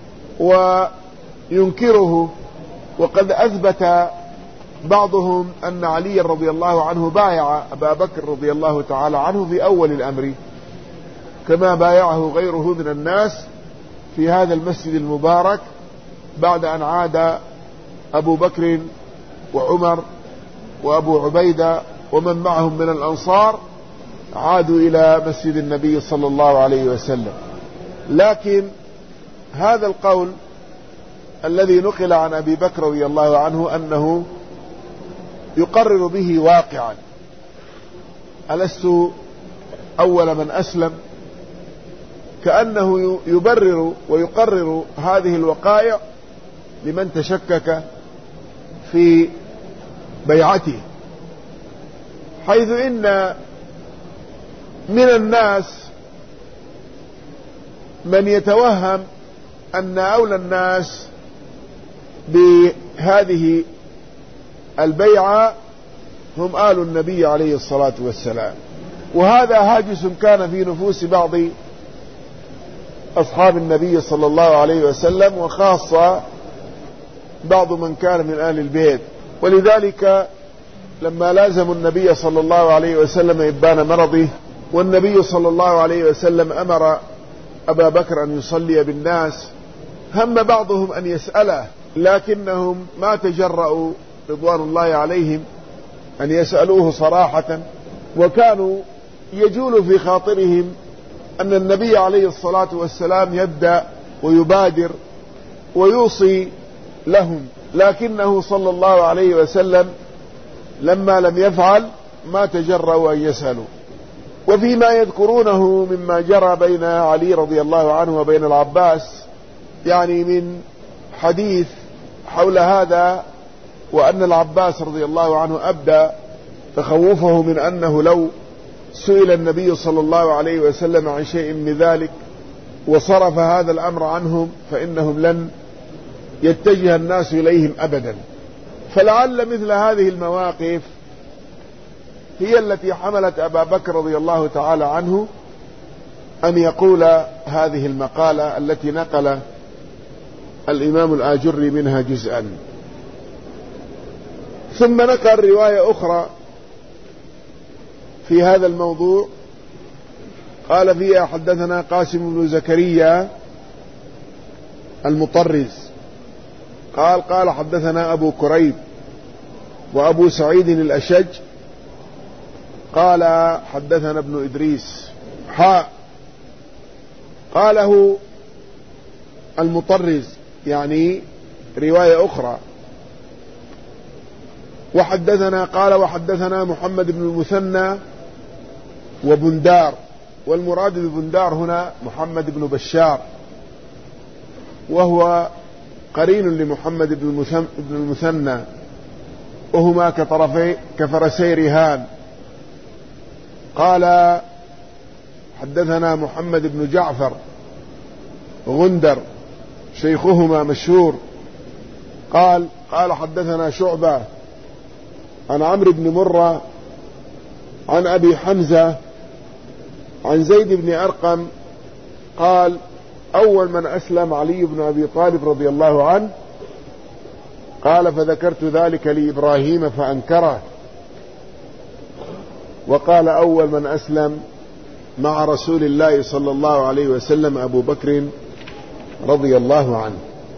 وينكره، وقد أثبت بعضهم أن علي رضي الله عنه بايع أبا بكر رضي الله تعالى عنه في أول الأمر، كما بايعه غيره من الناس في هذا المسجد المبارك بعد أن عاد أبو بكر وعمر وأبو عبيدة ومن معهم من الأنصار، عادوا إلى مسجد النبي صلى الله عليه وسلم. لكن هذا القول الذي نقل عن أبي بكر رضي الله عنه أنه يقرر به واقعا، ألست أول من أسلم، كأنه يبرر ويقرر هذه الوقائع لمن تشكك في بيعته، حيث إن من الناس من يتوهم أن أولى الناس بهذه البيعة هم آل النبي عليه الصلاة والسلام، وهذا هاجس كان في نفوس بعض أصحاب النبي صلى الله عليه وسلم، وخاصة بعض من كان من آل البيت. ولذلك لما لازموا النبي صلى الله عليه وسلم إبان مرضه، والنبي صلى الله عليه وسلم أمر أبا بكر أن يصلي بالناس، هم بعضهم أن يسأله، لكنهم ما تجرؤوا رضوان الله عليهم أن يسألوه صراحة، وكانوا يجول في خاطرهم أن النبي عليه الصلاة والسلام يبدأ ويبادر ويوصي لهم، لكنه صلى الله عليه وسلم لما لم يفعل ما تجرؤوا أن يسألوا. وفيما يذكرونه مما جرى بين علي رضي الله عنه وبين العباس، يعني من حديث حول هذا، وأن العباس رضي الله عنه أبدى تخوفه من أنه لو سئل النبي صلى الله عليه وسلم عن شيء من ذلك وصرف هذا الأمر عنهم فإنهم لن يتجه الناس إليهم أبدا. فلعل مثل هذه المواقف هي التي حملت أبا بكر رضي الله تعالى عنه أن يقول هذه المقالة التي نقل الإمام الآجري منها جزءا. ثم نقل رواية أخرى في هذا الموضوع قال فيها: حدثنا قاسم بن زكريا المطرز قال حدثنا أبو كريب وأبو سعيد الأشج قال حدثنا ابن إدريس قاله المطرز، يعني رواية أخرى. وحدثنا محمد بن المثنى وبندار، والمراد ببندار هنا محمد بن بشار، وهو قرين لمحمد بن المثنى، وهما كفرسي رهان. قال حدثنا محمد بن جعفر غندر شيخهما مشهور قال حدثنا شعبة عن عمرو بن مرة عن أبي حمزة عن زيد بن أرقم قال: أول من أسلم علي بن أبي طالب رضي الله عنه. قال: فذكرت ذلك لإبراهيم فأنكره. وقال: أول من أسلم مع رسول الله صلى الله عليه وسلم أبو بكر رضي الله عنه.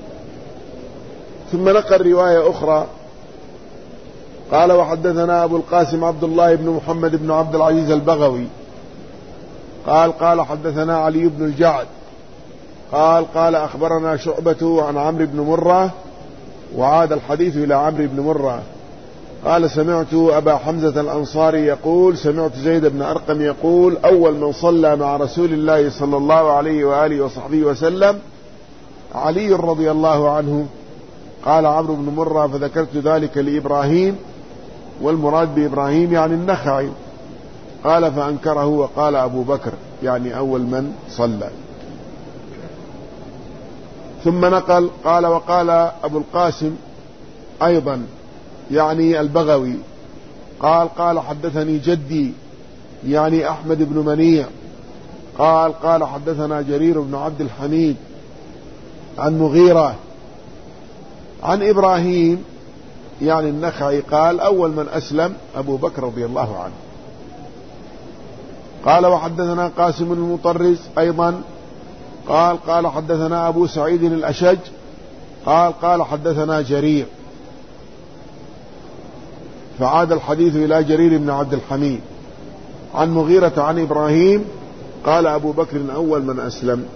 ثم نقل رواية أخرى قال: وحدثنا أبو القاسم عبد الله بن محمد بن عبد العزيز البغوي قال حدثنا علي بن الجعد قال أخبرنا شعبة عن عمرو بن مرة، وعاد الحديث إلى عمرو بن مرة قال سمعت أبا حمزة الأنصاري يقول سمعت زيد بن أرقم يقول أول من صلى مع رسول الله صلى الله عليه وآله وصحبه وسلم علي رضي الله عنه. قال عمرو بن مرة فذكرت ذلك لإبراهيم، والمراد بإبراهيم يعني النخعي. قال فأنكره وقال أبو بكر يعني أول من صلى. ثم نقل قال وقال أبو القاسم أيضا يعني البغوي قال حدثني جدي يعني أحمد بن منيع قال حدثنا جرير بن عبد الحميد عن مغيرة عن إبراهيم يعني النخعي قال أول من أسلم أبو بكر رضي الله عنه. قال وحدثنا قاسم المطرز أيضا قال حدثنا أبو سعيد الأشج قال حدثنا جرير، فعاد الحديث إلى جرير بن عبد الحميد عن مغيرة عن إبراهيم قال أبو بكر أول من أسلم.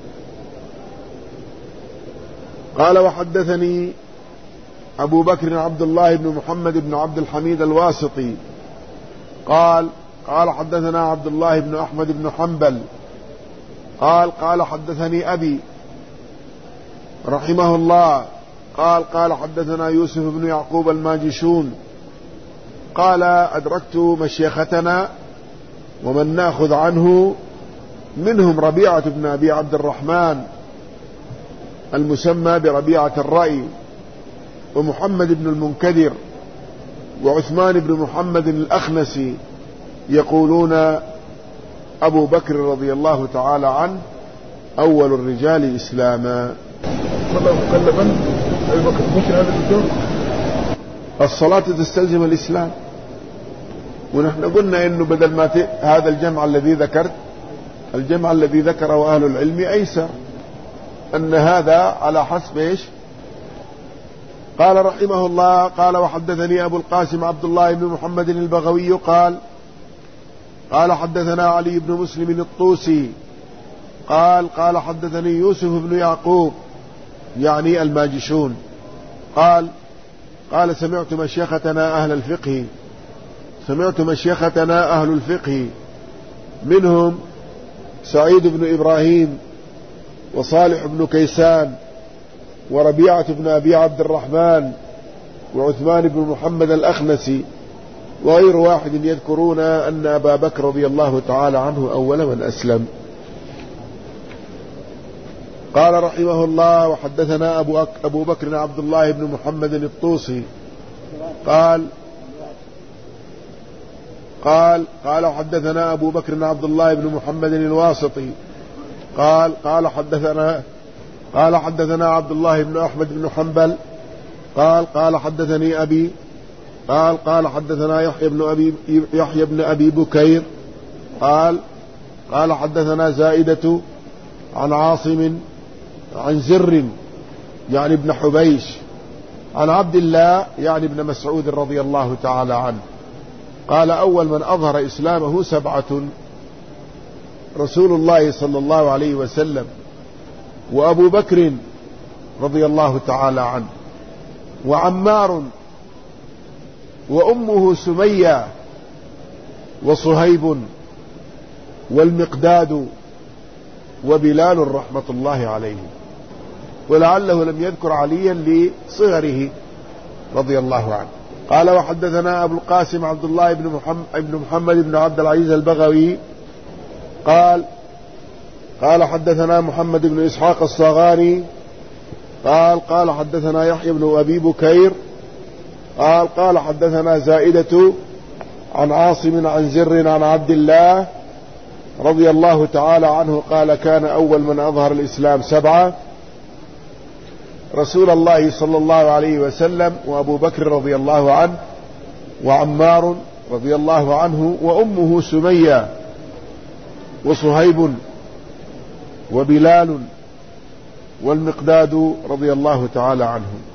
قال وحدثني أبو بكر عبد الله بن محمد بن عبد الحميد الواسطي قال حدثنا عبد الله بن أحمد بن حنبل قال حدثني أبي رحمه الله قال حدثنا يوسف بن يعقوب الماجشون قال أدركت مشيختنا ومن نأخذ عنه منهم ربيعة بن أبي عبد الرحمن المسمى بربيعة الرأي، ومحمد بن المنكدر، وعثمان بن محمد الأخنسي يقولون أبو بكر رضي الله تعالى عنه أول الرجال إسلاما. صلى مكلفا أبي بكر ممكن هذا الدكتور؟ الصلاة تستلزم الإسلام، ونحن قلنا إنه بدل ما هذا الجمع الذي ذكرت الجمع الذي ذكره أهل العلم أيسر، أن هذا على حسب إيش؟ قال رحمه الله قال وحدثني أبو القاسم عبد الله بن محمد البغوي قال حدثنا علي بن مسلم الطوسي قال حدثني يوسف بن يعقوب يعني الماجشون قال سمعت مشيختنا أهل الفقه منهم سعيد بن إبراهيم وصالح بن كيسان وربيعة بن أبي عبد الرحمن وعثمان بن محمد الأخنسي وغير واحد يذكرون أن أبا بكر رضي الله تعالى عنه أول من أسلم. قال رحمه الله وحدثنا أبو بكر عبد الله بن محمد الطوسي قال حدثنا أبو بكر عبد الله بن محمد الواسطي قال حدثنا عبد الله بن أحمد بن حنبل قال حدثني أبي قال حدثنا يحيى بن أبي بكير قال حدثنا زائدة عن عاصم عن زر يعني ابن حبيش عن عبد الله يعني ابن مسعود رضي الله تعالى عنه قال أول من أظهر إسلامه 7: رسول الله صلى الله عليه وسلم، وأبو بكر رضي الله تعالى عنه، وعمار، وأمه سمية، وصهيب، والمقداد، وبلال رحمة الله عليه، ولعله لم يذكر عليا لصغره رضي الله عنه. قال وحدثنا أبو القاسم عبد الله بن محمد بن عبد العزيز البغوي قال حدثنا محمد بن إسحاق الصاغاني قال حدثنا يحيى بن أبي بكير قال حدثنا زائدة عن عاصم عن زر عن عبد الله رضي الله تعالى عنه قال كان أول من أظهر الإسلام 7: رسول الله صلى الله عليه وسلم، وأبو بكر رضي الله عنه، وعمار رضي الله عنه، وأمه سمية، وصهيب، وبلال، والمقداد رضي الله تعالى عنهم.